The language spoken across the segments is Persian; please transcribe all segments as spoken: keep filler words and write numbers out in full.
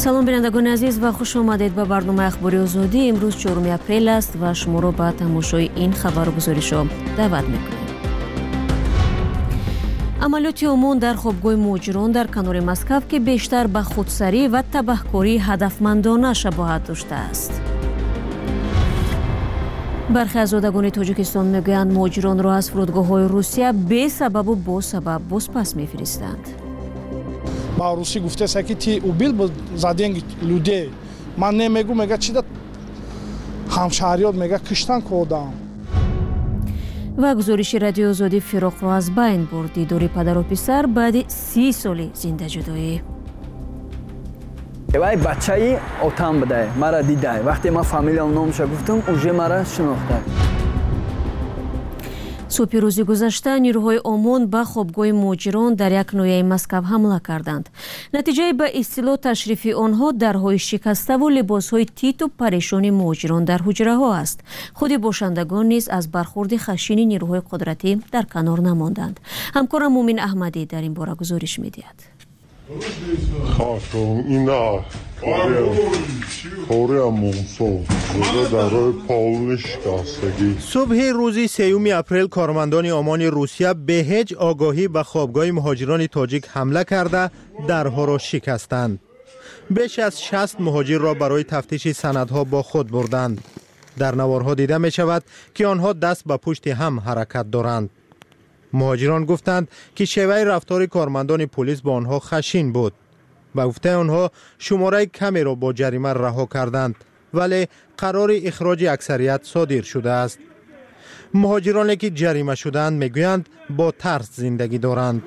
салом бинандагони азиз ва хуш омадед ба барномаи ахбори озодӣ. имрӯз чоруми апрел аст ва шуморо ба тамошои ин хабару гузоришҳо даъват мекунем. амалиёти омон дар хобгоҳи муҳоҷирон дар канори Москав ки бештар ба худсарӣ ва табаҳкории ҳадафмандона шабоҳат доштааст. бархе аз зодагони тоҷикистон мегӯянд муҳоҷиронро аз фурудгоҳҳои Русия бесабабу босабаб бозпас мефиристанд. ба Русӣ гуфтеса ки ти убил за деньги людей. Ман немегӯ, мега чида ҳамшаҳриёт мега киштан кодам. ва гузориши радиои озодӣ фироқро аз байн бурд. дидори падару писар баъди си соли зиндаҷудоӣ. вай бачаи отам будай, мара дидай. вақте ман фамилиям номша гуфтам, уже мара шинохтай. субҳи рӯзи гузашта нирӯҳои омон ба хобгоҳи муҳоҷирон дар як ноҳияи Москав ҳамла карданд. натиҷаи ба истилоъ ташрифи онҳо дарҳои шикаставу либосҳои титу парешони муҳоҷирон дар ҳуҷраҳо аст. худи бошандагон низ аз бархурди хашини нирӯҳои қудратӣ дар канор намонданд. ҳамкорам Мумин Аҳмадӣ дар ин бора гузориш медиҳад. صبح روزی سیوم اپریل کارمندان امان روسیه به هیچ آگاهی به خوابگاه مهاجران تاجیک حمله کرده درها را شکستند. بیش از شصت مهاجر را برای تفتیش سندها با خود بردند. در نوارها دیده می شود که آنها دست به پشت هم حرکت دارند. مهاجران گفتند که شیوه رفتار کارمندان پلیس با آنها خشن بود. به گفته آنها شماره کمی را با جریمه رها کردند ولی قرار اخراج اکثریت صادر شده است. مهاجرانی که جریمه شدند میگویند با ترس زندگی دارند.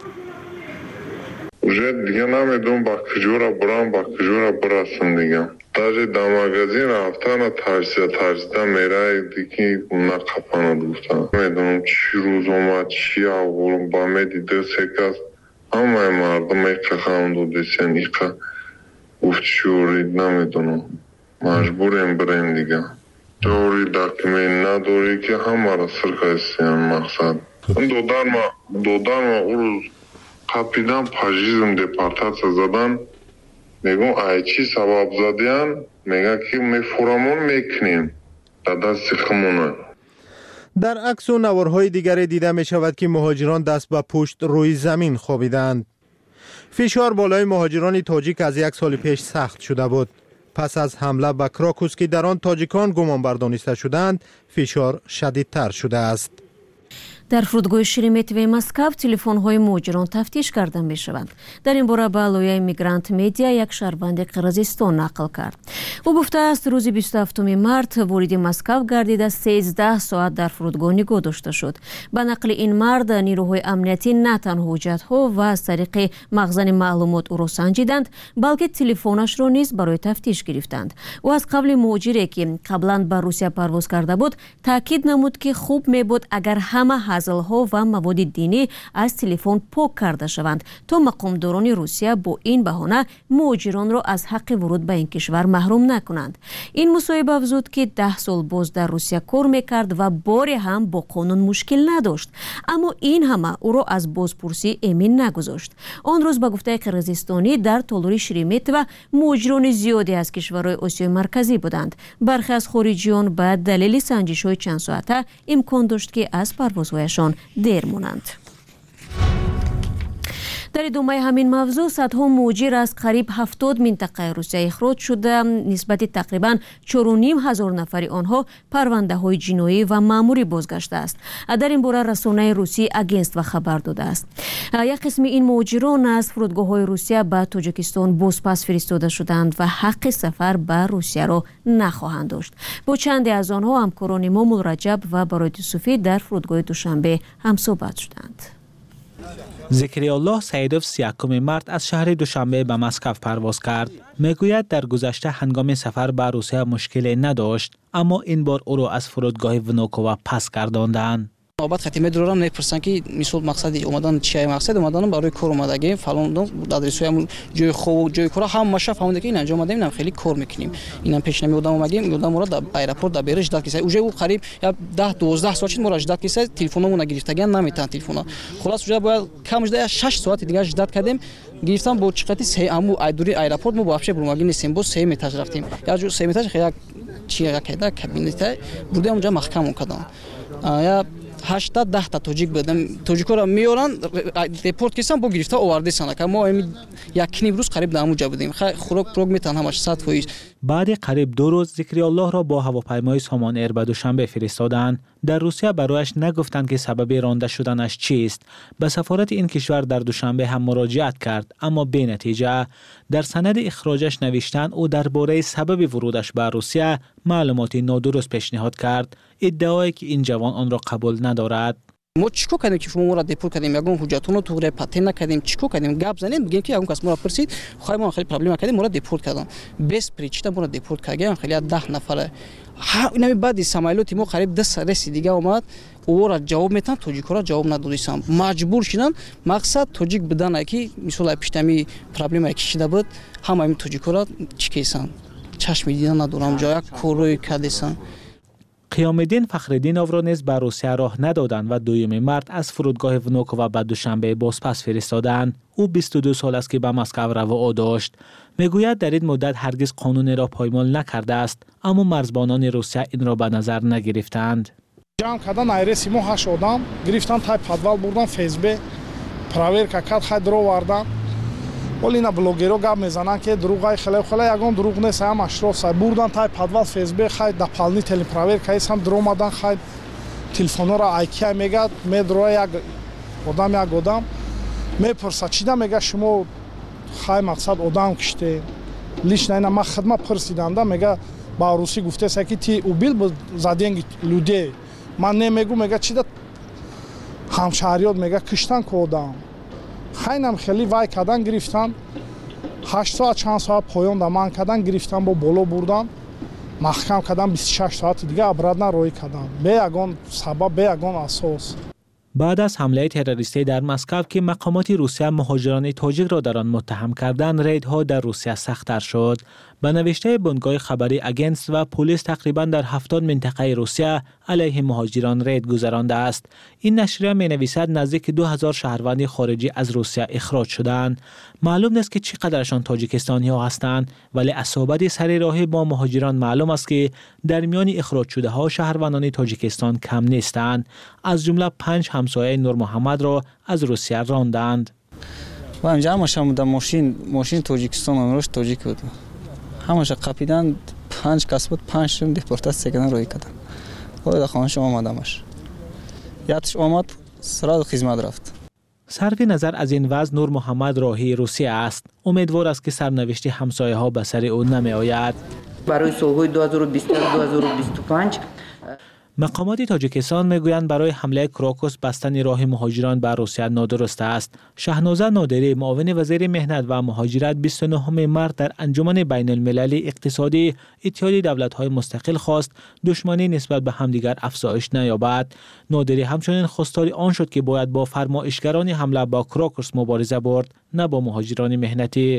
уже دیگه نمیدونم با کجورا برام با کجورا برسم دیگه. даже до магазин рафтана тарсида тарсида мерай дики нақапана гуфтан. Медонам чӣ рӯз омад, чӣ аввал ба медида секас ҳамаи мардум иқаҳам додесен иқа гуфт шӯрид намедонам. Маҷбурем бирем дига. ҷори документ надорӣ ки ҳамаро сиркасиян мақсад. Доданма доданма у рӯз қапидан пажизм депортация задан. мегӯм ай чӣ сабаб задиян, мега ки мефурамон мекунем дар дасти химона. در عکس و نوارهای دیگری دیده می شود که مهاجران دست به پشت روی زمین خوابیدند. فشار بالای مهاجران تاجیک از یک سال پیش سخت شده بود. پس از حمله به کراکوس که در آن تاجیکان گمان بردانسته شدند، فشار شدیدتر شده است. дар фурудгоҳи Шереметиеваи Москав телефонҳои муҳоҷирон тафтиш карда мешаванд. дар ин бора ба лояи Мигрант Медиа як шаҳрванди Қирғизистон нақл кард. ӯ гуфтааст рӯзи бисту ҳафтуми март вориди Москав гардида сездаҳ соат дар фурудгоҳ нигоҳ дошта шуд. ба нақли ин мард нирӯҳои амниятӣ на танҳо ҳуҷҷатҳо ва аз тариқи махзани маълумот ӯро санҷиданд, балки телефонашро низ барои тафтиш гирифтанд. ӯ аз қавли муҳоҷире ки қаблан ба Русия парвоз карда буд таъкид намуд ки хуб мебуд агар ҳама ҳазлҳо ва маводи динӣ аз телефон пок карда шаванд то мақомдорони Русия бо ин баҳона муҳоҷиронро аз ҳаққи вуруд ба ин кишвар маҳрум накунанд. ин мусоҳиба афзуд ки даҳ сол боз дар Русия кор мекард ва боре ҳам бо қонун мушкил надошт. аммо ин ҳама ӯро аз бозпурсӣ эмин нагузошт. он рӯз ба гуфтаи қирғизистонӣ дар толури Шереметова муҳоҷирони зиёде аз кишварҳои Осиёи марказӣ буданд. бархе аз хориҷиён ба далели санҷишҳои чандсоата имкон дошт ки аз парвозҳояшон дер монанд. дар идомаи ҳамин мавзӯъ садҳо муҳоҷир аз қариб ҳафтод минтақаи Русия ихроҷ шуда, нисбати тақрибан чору ним ҳазор нафари онҳо парвандаҳои ҷиноӣ ва маъмурӣ бозгаштааст. дар ин бора расонаи русии агентство хабар додааст. як қисми ин муҳоҷирон аз фурудгоҳҳои Русия ба Тоҷикистон бозпас фиристода шуданд ва ҳаққи сафар ба Русияро нахоҳанд дошт. бо чанде аз онҳо ҳамкорони Момул Раҷаб ва Бароит Юсуфӣ дар фурудгоҳи Душанбе ҳамсӯҳбат шуданд. ذکریالله سیدوف سی و یک مارت از شهر دوشنبه به مسکو پرواز کرد. میگوید در گذشته هنگام سفر به روسیه مشکلی نداشت، اما این بار او را از فرودگاه ونوکووا پس گرداندند. نوبت ختیمه درارم نپرسن که مثال مقصدی اومدن چیه مقصد اومدن برای کار اومدگی فلان آدرسای همون جای خوب جای کار هم ماشه فهمیده که این انجام دادیم اینم خیلی کار میکنیم اینم پیش نمی بودم اومدیم بودم مرا در ایرپورت در برش داد کیسه اوجه او قریب یا ده دوازده ساعت شد مرا داد کیسه تلفنمون گرفتگان نمیتن تلفن خلاص اوجه باید کمش ده شش ساعت دیگه داد کردیم گرفتم با چقتی سه امو ایدوری ایرپورت مو بافشه برمگی نیستیم با سه میتاج رفتیم یا جو سه میتاج خیلی چیه کیدا کابینت بودم اونجا محکم کردم یا هشتاد ده تا توجیک بدم توجیکا را میارن رپورت کردن با گرفته آورده سانه که ما یک نیم روز قریب در اونجا بودیم خوراک پروگ میتن همش صد فیصد. بعد قریب دو روز ذکری الله را با هواپیمای سامان ایر به دوشنبه فرستادند. در روسیه برایش نگفتند که سبب رانده شدنش چیست. به سفارت این کشور در دوشنبه هم مراجعت کرد اما بی نتیجه. در سند اخراجش نوشتند او درباره سبب ورودش به روسیه معلوماتی نادرست پیشنهاد کرد. ادعایی که این جوان آن را قبول ندارد. ما چیکار کردیم که شما را دیپورت کردیم یگون حجتونو تو ره پاتین نکردیم چیکار کردیم گپ زنیم بگیم که یگون کس ما را پرسید خواهی ما خیلی پرابلم کردیم ما را دیپورت کردن بیست پریچتا ما را دیپورت کردیم خیلی ده نفره ها اینم بعد سمایلوتی ما قریب ده رسی دیگه اومد او را جواب میتن توجیک را جواب ندادیسم مجبور شدن مقصد توجیک بدن که مثلا پیشتمی پرابلم کشیده بود همه این توجیک را چیکیسن چشم دیدن ندارم جای کوروی کردیسن. قیام الدین فخرالدینوف را نیز به روسیه راه ندادند و دوم مارس از فرودگاه ونوکووا به دوشنبه بازپس فرستادند. او بیست و دو سال است که به مسکو روا داشت. میگوید در این مدت هرگز قانون را پایمال نکرده است اما مرزبانان روسیه این را به نظر نگرفتند. جمع کردن ایرسی ما هشت آدم گرفتن تای پادوال بردن فیسبه پراورکا کرد خیلی درو واردن ولی اینا بلوگرها گپ میزنن که دروغای خیلی خیلی یگان دروغ نیست هم اشراف سای بردن تای پادوال فیسبه خیلی دپالنی تلی پراورکا ایست هم درو مدن خیلی تلفن را ایکی میگد میدروه یک آدم یک آدم میپرسد چیده میگه شما خیلی مقصد آدم کشته لیش نه ما خدمت پرسیدم میگه با روسی گفته سکی تی اوبیل زدینگ لوده من نمیگم میگه چی داد همشهریات میگه کشتن کودم خیلی خیلی وای کردن گرفتن هشت ساعت چند ساعت پایان دمان کردن گرفتن با بالا بردن محکم کردن بیست و شش ساعت دیگه ابرادنا روی کردن به یگان سبب به یگان اساس. بعد از حمله تروریستی در مسکو که مقامات روسیه مهاجران تاجیک را در آن متهم کردند، ریدها در روسیه سخت‌تر شد. به نوشته بنگاه خبری اگنس و پلیس تقریبا در هفتاد منطقه روسیه علیه مهاجران رید گذرانده است. این نشریه می‌نویسد نزدیک دو هزار شهروند خارجی از روسیه اخراج شدند. معلوم نیست که چقدرشان تاجیکستانی‌ها هستند، ولی اصابت سر راه با مهاجران معلوم است که در میان اخراج شده ها شهروندان تاجیکستان کم نیستند. از جمله پنج همسایه نور محمد را از روسیه راندند. و اینجا همش هم در ماشین ماشین تاجیکستان امروز تاجیک بود. همش قپیدن پنج کس بود پنج شون دیپورتاسیون کردن روی کردن. خود خانش آمدمش. یادش آمد سراغ خدمت رفت. صرف نظر از این وضع نور محمد راهی روسیه است. امیدوار است که سرنوشت همسایه ها به سر او نمی آید. برای سالهای دو هزار و بیست تا دو هزار و بیست و پنج مقامات تاجیکستان میگویند برای حمله کراکوس بستن راه مهاجران به روسیه نادرست است. شهنازه نادری معاون وزیر مهنت و مهاجرت بیست و نهم مارس در انجمن بین المللی اقتصادی اتحاد دولت‌های مستقل خواست دشمنی نسبت به همدیگر افزایش نیابد. نادری همچنین خواستار آن شد که باید با فرمایشگران حمله با کراکوس مبارزه برد، نه با مهاجران مهنتی.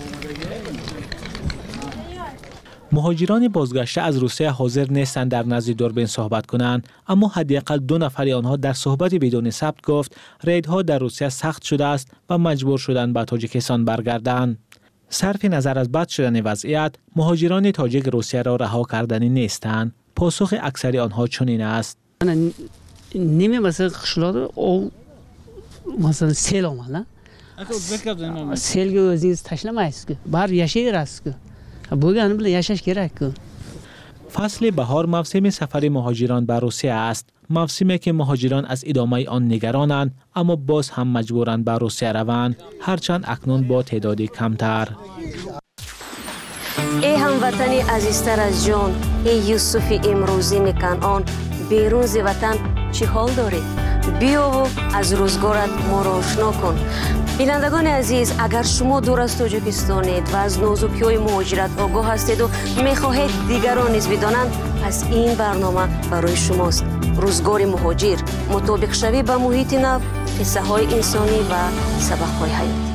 مهاجران بازگشته از روسیه حاضر نیستند در نزد دوربین صحبت کنند، اما حداقل دو نفر آنها در صحبت بدون ثبت گفت ریدها در روسیه سخت شده است و مجبور شدند به تاجیکستان برگردند. صرف نظر از بد شدن وضعیت، مهاجران تاجیک روسیه را رها کردنی نیستند. پاسخ اکثر آنها چنین است. نیمه مثلا خشلاد او مثلا سیل آمد نه سیل گو از این تشنه است که بار یشی راست که بوگان بله یشش کرد که فصل بهار موسم سفر مهاجران به روسیه است. موسمی که مهاجران از ادامه آن نگرانند، اما باز هم مجبورند به روسیه روند، هرچند اکنون با تعدادی کمتر. ای هموطنی عزیزتر از جان، ای یوسف امروزین کنعان، بیرون ز وطن چه حال داری؟ بیا و از روزگارت ما را آشنا کن. بینندگان عزیز، اگر شما دور از تاجیکستانید و از نازکی‌های مهاجرت آگاه هستید و می‌خواهید دیگران نیز بدانند، پس این برنامه برای شماست. روزگار مهاجر، مطابق شوی به محیط نو، قصه‌های انسانی و سبق‌های حیاتی.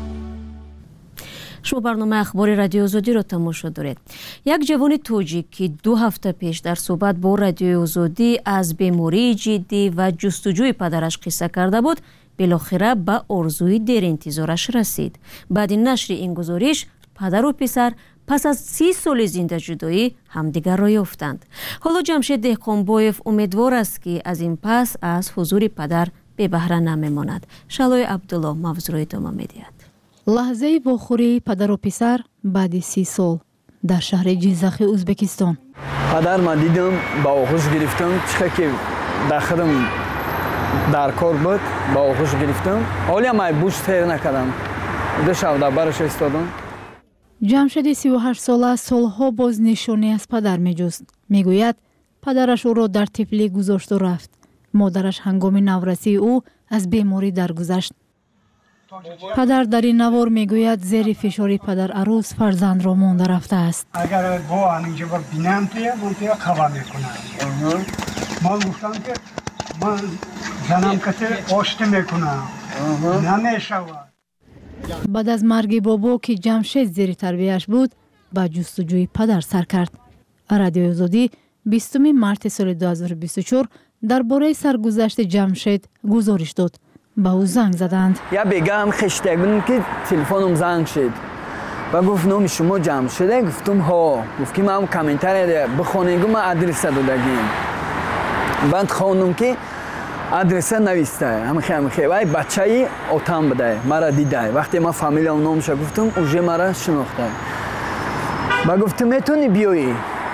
شما برنامه اخبار رادیو آزادی را تماشا دارید. یک جوان تاجیک که دو هفته پیش در صحبت با رادیو آزادی از بیماری جدی و جستجوی پدرش قصه کرده بود، بالاخره به آرزوی دیر انتظارش رسید. بعد نشر این گزارش، پدر و پسر پس از سی سال زنده جدایی همدیگر را یافتند. حالا جمشید دهقانبایف امیدوار است که از این پس از حضور پدر به بهره نمیماند. شلای عبدالله موضوع ادامه می‌دهد. لحظه واخوری پدر و پسر بعد سی سال در شهر جیزخ ازبکستان. پدر ما دیدم با آغوش گرفتم، چخه که داخلم در کار بود با آغوش گرفتم، حالی ما بوش تیر نکردم، دو شب برش استادم. جمشید سی و هشت ساله سالها باز نشانی از پدر می جست. می گوید پدرش او را در طفلی گذاشت و رفت. مادرش هنگام نورسی او از بیماری درگذشت. پدر در این نوار می گوید زیر فشاری پدر عروس فرزند را مانده رفته است. اگر با اینجا بینم توی من توی خبر میکنم. من گفتم که من زنم کسی آشتی میکنم. نمیشود. بعد از مرگ بابا که جمشید زیر تربیهش بود، با جستجوی پدر سر کرد. رادیو آزادی بیستم مارس سال دو هزار و بیست و چهار درباره سرگذشت جمشید گزارش داد. با او زنگ زدند. یا بگم خشتک بودم که تلفنم زنگ شد و گفت نام شما جمشیده؟ گفتم ها. گفت که من کامنتر بخونیم که من ادرس دادگیم. بعد خوندم که ادرس نوشته هم خیلی خیلی وای بچه‌ای آتام بده مرا دیده. وقتی ما فامیلم نامش گفتم اوجه مرا شناخته. با گفتم میتونی بیایی؟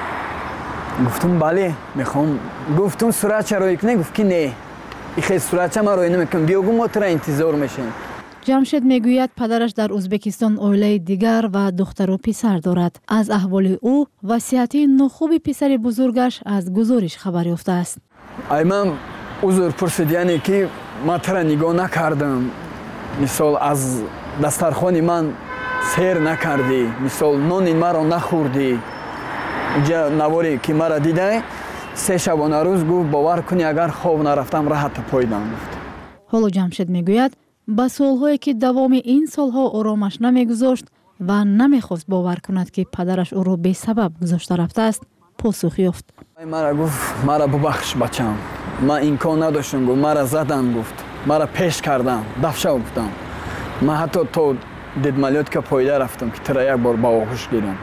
گفتم بله میخوام. گفتم صورت چرا کنی؟ گفت که نه این صورت ما رو نمیکنم، بیاگو ما تر انتظار میشیم. جمشید میگوید پدرش در ازبکستان عائله دیگر و دختر و پسر دارد. از احوال او و صحت ناخوب پسر بزرگش از گزارش خبر یافته است. ای من عذر پرسید، یعنی که ما تر نگاه نکردم، مثال از دسترخوان من سیر نکردی، مثال نان مرا نخوردی. اینجا نواری که مرا دیده سه شبانه روز گفت باور کنی اگر خواب نرفتم راحت پایدم گفت. حالا جمشید میگوید با سالهایی که دوام این سالها آرامش نمیگذاشت و نمیخواست باور کند که پدرش او را به سبب گذاشته رفته است، پاسخ یافت. مرا گفت مرا ببخش بچم، من امکان نداشتم، گفت مرا زدن، گفت مرا پیش کردن، دفشه گفتم. من حتی تو دیدمالیات که پایده رفتم که ترا یک بار با آغوش گیرم.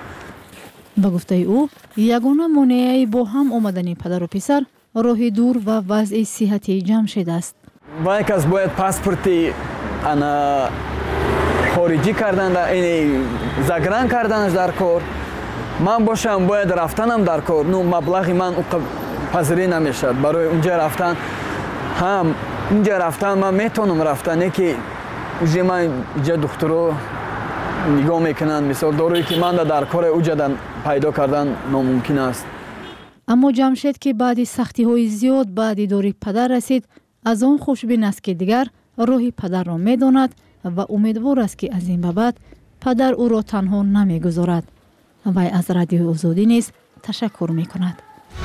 با گفته او یگانه مانعی با هم آمدن پدر و پسر راه دور و وضع صحتی جمشید است. با یک از باید پاسپورتی انا خارجی کردن، این زگران کردنش در کار. من باشم باید رفتنم در کار، نو مبلغی من پذیری نمیشد برای اونجا رفتن. هم اونجا رفتن من میتونم رفتن که اونجا من اینجا دکترو نگاه میکنن، مثال دارویی که من در کار اوجا پیدا کردن ناممکن است. اما جمشید که بعد سختی های زیاد بعد داری پدر رسید، از آن خوشبین است که دیگر راه پدر را میداند و امیدوار است که از این به بعد پدر او را تنها نمیگذارد. وی از رادیو آزادی نیز تشکر میکند.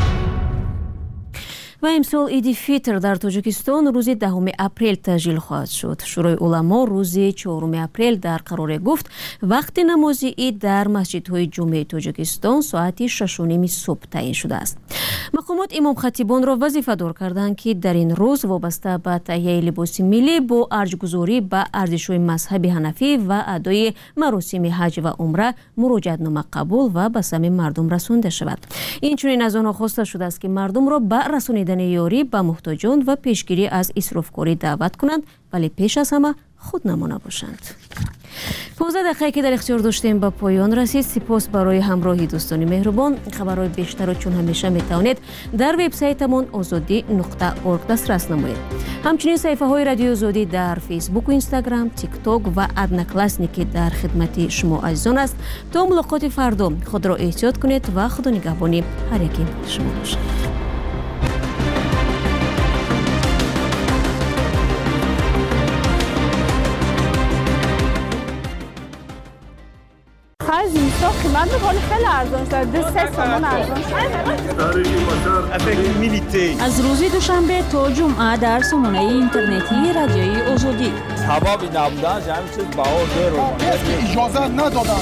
و امسال عید فطر در تاجیکستان روزی دهم اپریل تجلیل خواهد شد. شورای علما روزی چهارم اپریل در قرار گفت وقت نماز عید در مسجدهای جمعه تاجیکستان ساعت شش و نیم صبح تعیین شده است. مقامات امام خطیبان را وظیفه دار کردند که در این روز وابسته به تهیه لباس ملی با ارجگذاری به ارزش‌های مذهب حنفی و ادای مراسم حج و عمره مراجعتنامه قبول و به سمع مردم رسانده شود. این چنین از آنها خواسته شده است که مردم را به رسانیدن یاری به محتاجان و پیشگیری از اسرافکاری دعوت کنند، ولی پیش از همه خود نمونه باشند. پانزده دقیقه که در اختیار داشتیم به پایان رسید. سپاس برای همراهی دوستان مهربان. خبرهای بیشتر را چون همیشه میتوانید در وبسایتمان آزادی نقطه اورگ دسترس نمایید. همچنین صفحه های رادیو آزادی در فیسبوک و اینستاگرام، تیک تاک و ادنکلاسنیکی در خدمت شما عزیزان است. تا ملاقات فردا خود را احتیاط کنید و خدا نگهبانی هر یکی شما باشد. آخر زیستا قیمت میکنه خیلی ارزان شد دو سه سامان ارزان شد. از روز دوشنبه تا جمعه در سامانه اینترنتی رادیوی آزادی سبب نبودن جمع چیز بهار دیر اجازه ندادن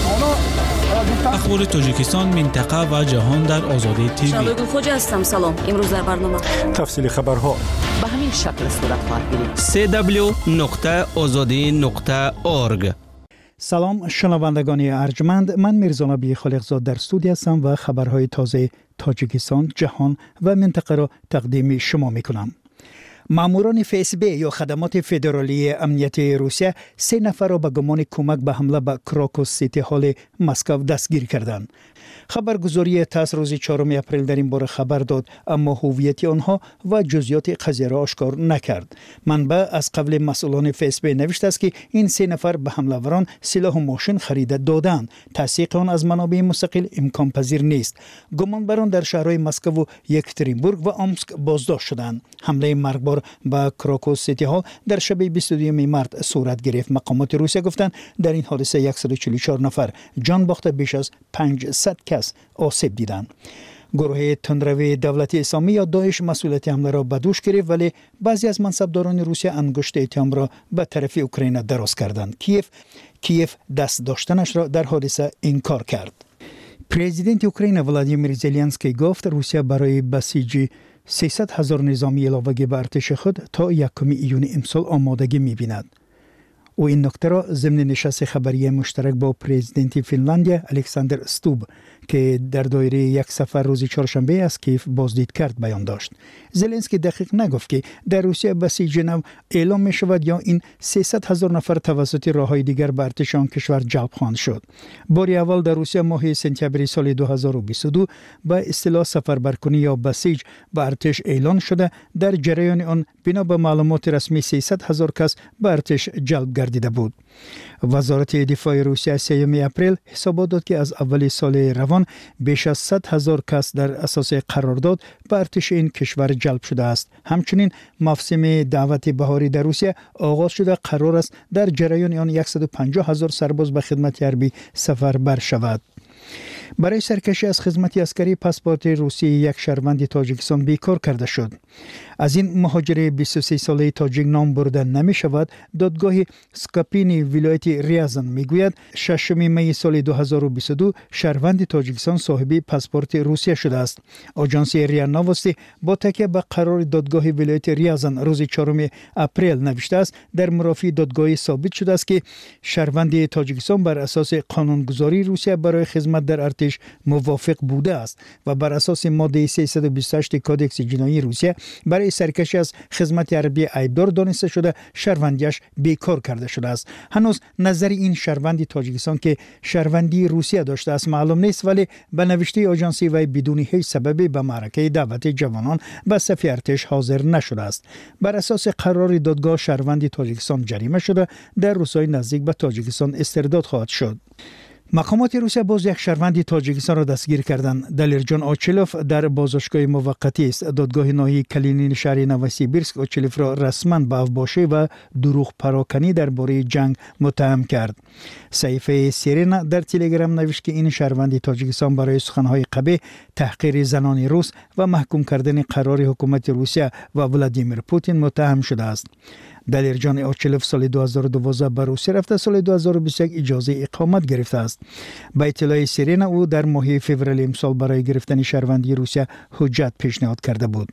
اخبار تاجیکستان، منطقه و جهان در آزادی تیوی. شبگل خوجه هستم. سلام. امروز در برنامه تفصیل خبرها به همین شکل صورت خواهد گرفت. سی دبلیو نقطه آزادی نقطه اورگ. سلام شنوندگان ارجمند، من میرزا نبی خالقزاد در استودیو هستم و خبرهای تازه تاجیکستان، جهان و منطقه را تقدیم شما میکنم. ماموران اف اس بی یا خدمات فدرالی امنیت روسیه سه نفر را به گمان کمک به حمله به کراکوس سیتی هال مسکو دستگیر کردند. خبرگزاری تاس روز چهارم اپریل در این باره خبر داد، اما هویت آنها و جزئیات قضیه را آشکار نکرد. منبع از قبل مسئولان اف اس بی نوشته است که این سه نفر به حمله‌وران سلاح و ماشین خریده دادند. تصدیق آن از منابع مستقل امکان پذیر نیست. گمانبران در شهرهای مسکو و یکترینبورگ و آمسک بازداشت شدند. حمله مرگبار به کراکوس سیتی هال در شب بیست و دوم مارس صورت گرفت. مقامات روسیه گفتند در این حادثه صد و چهل و چهار نفر جان باخته، بیش از پانصد کس آسیب دیدند. گروه تندروی دولتی اسلامی یا داعش مسئولیت حمله را به دوش گرفت، ولی بعضی از منصبداران روسیه انگشت اتهام را به طرف اوکراین دراز کردند. کیف کیف دست داشتنش را در حادثه انکار کرد. پرزیدنت اوکراین ولادیمیر زلنسکی گفت روسیه برای بسیجی سیصد هزار نظامی علاوه بر ارتش خود تا یکم ایون امسال آمادگی می‌بیند. او این نکته را ضمن نشست خبری مشترک با پرزیدنت فنلاندیا الکساندر استوب که در دایره یک سفر روز چهارشنبه از کیف بازدید کرد بیان داشت. زلنسکی دقیق نگفت که در روسیه بسیج نو اعلام می شود یا این سیصد هزار نفر توسط راههای دیگر به ارتش آن کشور جلب خواهند شد. بار اول در روسیه ماه سپتامبر سال دو هزار و بیست و دو به اصطلاح سفربرکنی یا بسیج به ارتش اعلان شده. در جریان آن بنا به معلومات رسمی سیصد هزار کس به ارتش جلب گردیده بود. وزارت دفاع روسیه سوم اپریل حسابات داد که از اول سال روان بیش از صد هزار کس در اساس قرارداد به ارتش این کشور جلب شده است. همچنین موسم دعوت بهاری در روسیه آغاز شده، قرار است در جریان آن صد و پنجاه هزار سرباز به خدمت حربی سفربر شود. برای سرکشی از خدمت عسکری پاسپورت روسی یک شهروند تاجیکستان بیکار کرده شد. از این مهاجر بیست و سه ساله تاجیک نام برده نمی شود. دادگاه سکاپینی ولایت ریازان می گوید ششم می سال دو هزار و بیست و دو شهروند تاجیکستان صاحب پاسپورت روسیه شده است. آژانس ریا نوستی با تکیه به قرار دادگاه ولایت ریازان روز چهارم اپریل نوشته است در مرافی دادگاه ثابت شده است که شهروند تاجیکستان بر اساس قانونگذاری روسیه برای خدمت در ارتش موافق بوده است و بر اساس ماده سیصد و بیست و هشت کادکس جنایی روسیه برای سرکشی از خدمت حربی عیبدار دانسته شده شهروندیش بیکار کرده شده است. هنوز نظر این شهروند تاجیکستان که شهروندی روسیه داشته است معلوم نیست، ولی به نوشته آژانسی وی بدون هیچ سببی به معرکه دعوت جوانان به صف ارتش حاضر نشده است. بر اساس قرار دادگاه شهروند تاجیکستان جریمه شده در روزهای نزدیک به تاجیکستان استرداد خواهد شد. مقامات روسیه باز یک شهروند تاجیکستان را دستگیر کردند. دلیرجان آچلوف در بازداشتگاه موقتی است. دادگاه ناحیه کلینین شهر نوسیبیرسک آچلوف را رسما به افباشی و دروغ پراکنی درباره جنگ متهم کرد. صحیفه سیرینا در تلگرام نوشت که این شهروند تاجیکستان برای سخنهای قبیح، تحقیر زنان روس و محکوم کردن قرار حکومت روسیه و ولادیمیر پوتین متهم شده است. دلیرجان آچلوف سال دو هزار و دوازده به روسیه رفته، سال دو هزار و بیست و یک اجازه اقامت گرفته است. به اطلاع سیرینا او در ماه فوریه امسال برای گرفتن شهروندی روسیه حجت پیشنهاد کرده بود.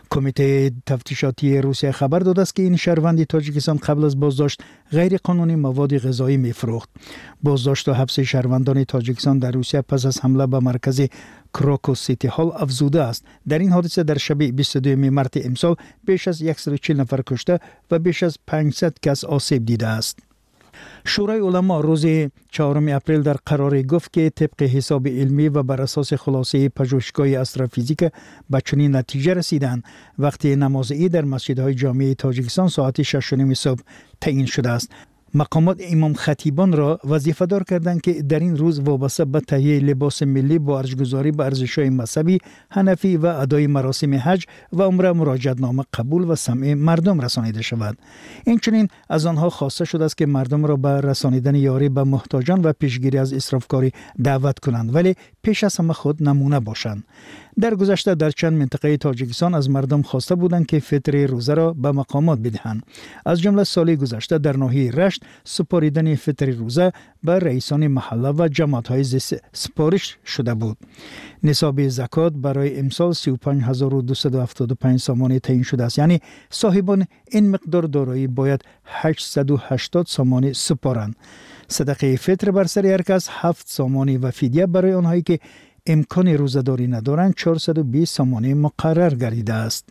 کمیته تفتیشاتی روسیه خبر داده است که این شهروند تاجیکستان قبل از بازداشت غیر قانونی مواد غذایی می‌فروخت. بازداشت و حبس شهروندان تاجیکستان در روسیه پس از حمله به مرکز کراکوس سیتی هال افزوده است. در این حادثه در شب بیست و دوم مارس امسال بیش از صد و چهل نفر کشته و بیش از پانصد کس آسیب دیده است. شورای علما روز چهارم اپریل در قرار گفت که طبق حساب علمی و بر اساس خلاصه پژوهشگاه استرافیزیک به چنین نتیجه رسیدند وقتی نماز عید در مسجدهای جامع تاجیکستان ساعت شش و نیم صبح تعیین شده است. مقامات امام خطیبان را وظیفه دار کردند که در این روز وابسته به تهیه لباس ملی با ارزش‌گذاری به ارزش‌های مذهبی حنفی و ادای مراسم حج و عمره مراجعتنامه قبول و سمع مردم رسانیده شود. اینچنین از آنها خواسته شده است که مردم را به رسانیدن یاری به محتاجان و پیشگیری از اسرافکاری دعوت کنند، ولی پیش از همه خود نمونه باشند. در گذشته در چند منطقه تاجیکستان از مردم خواسته بودند که فطر روزه را به مقامات بدهند. از جمله سال گذشته در ناحیه رشت سپاریدن فطر روزه به رئیسان محله و جماعت‌های سپارش شده بود. نصاب زکات برای امسال سی و پنج هزار و دویست و هفتاد و پنج سامانه تعیین شده است، یعنی صاحبان این مقدار دارایی باید هشتصد و هشتاد سامانه سپارند. صدقه فطر بر سر هر کس هفت سامانه و فدیه برای آنهایی که امکان روزه‌داری ندارند چهارصد و بیست سامانه مقرر گردیده است.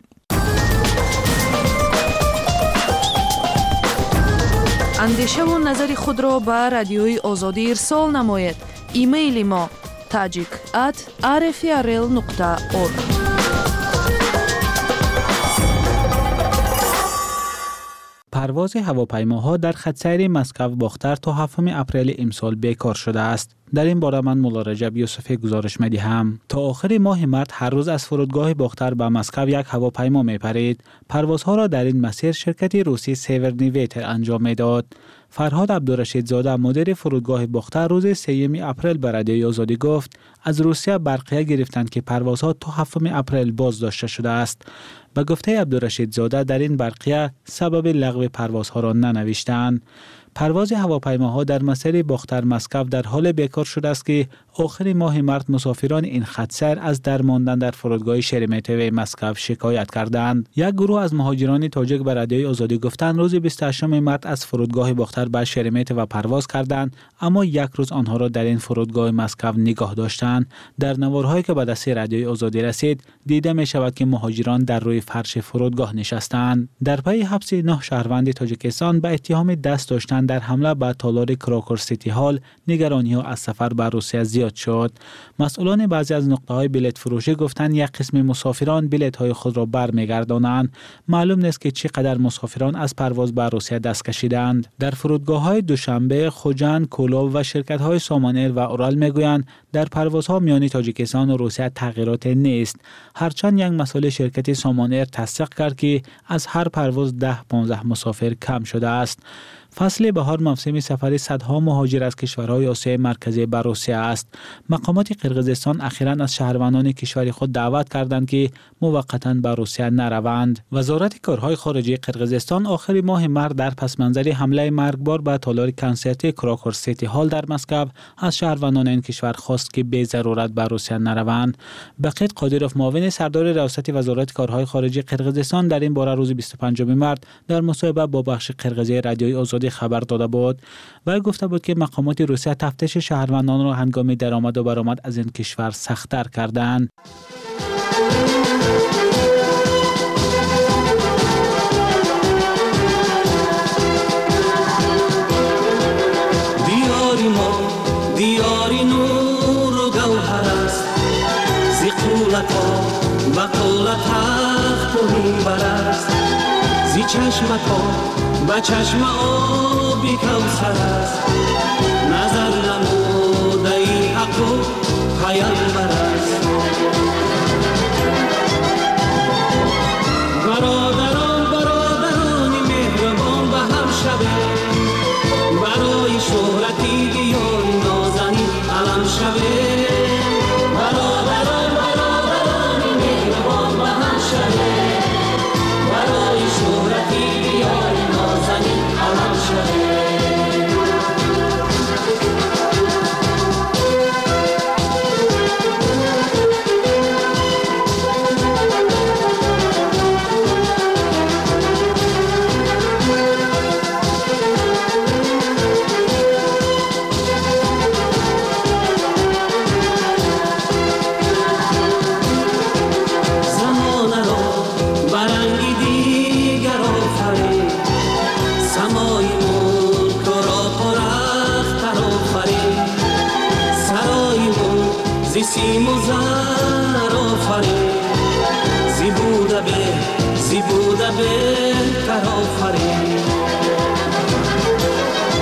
اندیشه و نظر خود را به رادیوی آزادی ارسال نماید. ایمیل ما tajik at r f r l nokta org. پرواز هواپیماها در خط سیر مسکو باختر تا هفتم اپریل امسال بیکار شده است. در این باره من مولا رجب یوسفی گزارش می‌دهم. تا آخر ماه مارس هر روز از فرودگاه باختر به مسکو یک هواپیما می‌پرید. پروازها را در این مسیر شرکت روسی سیورنیویتر انجام می‌داد. فرهاد عبدالرشید زاده مدیر فرودگاه باختر روز سوم اپریل به رادیوی آزادی گفت از روسیه برقیه گرفتند که پروازها تا هفتم اپریل بازداشته شده است. به گفته عبدالرشید زاده در این برقیه سبب لغو پروازها را ننوشتند. پرواز هواپیماها در مسیر باختر مسکو در حال بیکار شده است که آخر ماه مارس مسافران این خط سیر از درماندن در فرودگاه شریمتو مسکو شکایت کردند. یک گروه از مهاجران تاجیک به رادیوی آزادی گفتند روز بیست و هشتم مارس از فرودگاه باختر به شریمتو پرواز کردند، اما یک روز آنها را در این فرودگاه مسکو نگاه داشتند. در نوارهایی که به دست رادیوی آزادی رسید دیده می شود که مهاجران در روی فرش فرودگاه نشستند. در پی حبس نه شهروند تاجیکستان به اتهام دست داشتن در حمله به تالار کراکور سیتی هال نگرانی ها از سفر به روسیه زیاد شد. مسئولان بعضی از نقطه‌های بلیط فروشی گفتند یک قسم مسافران بلیط‌های خود را برمیگردانند. معلوم نیست که چقدر مسافران از پرواز به روسیه دست کشیدند. در فرودگاه‌های دوشنبه، خوجند، کولوب و شرکت‌های سامانر و اورال میگویند در پروازها میان تاجیکستان و روسیه تغییرات نیست. هرچند یک مسئول شرکت سامانر تصدیق کرد که از هر پرواز ده پانزده مسافر کم شده است. فصل بهار موسم سفری صدها مهاجر از کشورهای آسیای مرکزی به روسیه است. مقامات قرقیزستان اخیراً از شهروندان کشور خود دعوت کردند که موقتاً به روسیه نروند. وزارت کارهای خارجه قرقیزستان آخر ماه مارس در پس منظر حمله مرگبار به تالار کنسرت کراکور سیتی هال در مسکو از شهروندان این کشور خواست که به ضرورت به روسیه نروند. بقیت قادروف معاون سردار ریاست وزارت کارهای خارجه قرقیزستان در این باره روز بیست و پنجم مارس در مصاحبه با بخش قرقیزی رادیوی آزادی خبر داده بود و گفته بود که مقامات روسیه تفتیش شهروندان را هنگام درآمد و برآمد از این کشور سخت‌تر کردند. دیاری ما دیاری نور و گوهر است، زی قولتا و قولت تخت و منبر است، زی چشمتا با چشم آبی کوثر است، نظر نموده ای حق و پیامبر است. برادران برادران مهربان به هم شبه، برای شهرتی دیار نازنین علم شبه. برادران برادران مهربان به هم شبه، برای شهرتی دیار نازنین علم شبه. سیم و زر آفرین، زی بوده به زی بوده به تر آفرین.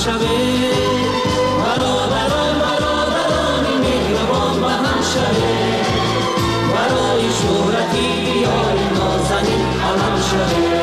شوه برادران برادران مهربان به هم شوه برای شهرتی بیای نازنین علم شوه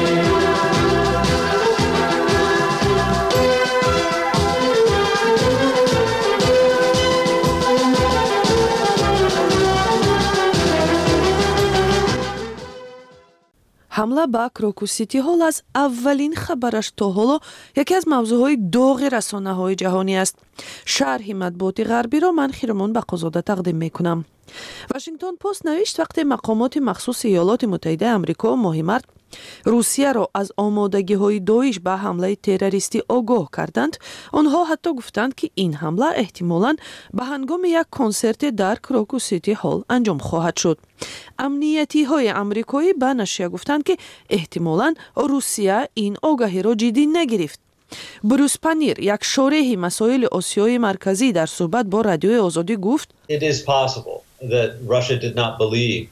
ҳамла ба Крокус Сити Ҳол аз аввалин хабараш то ҳоло яке аз мавзӯъҳои доғи расонаҳои ҷаҳонӣ аст. шарҳи матбуоти ғарбиро ман Хиромон Бақозода тақдим мекунам. Вашингтон пост навишт вақте мақомоти махсуси Иёлоти Муттаҳидаи Амрико моҳи март Русияро аз омодагиҳои Доиш ба ҳамлаи террористӣ огоҳ карданд, онҳо ҳатто гуфтанд, ки ин ҳамла эҳтимолан ба ҳангоми як консерте дар Крокус Сити Ҳол анҷом хоҳад шуд. амниятиҳои амрикоӣ ба нашрия гуфтанд, ки эҳтимолан Русия ин огаҳиро ҷиддӣ нагирифт. Брюс Панир, як шореҳи масоили Осиёи марказӣ, дар суҳбат бо Радиои Озодӣ гуфт: It is possible that Russia did not believe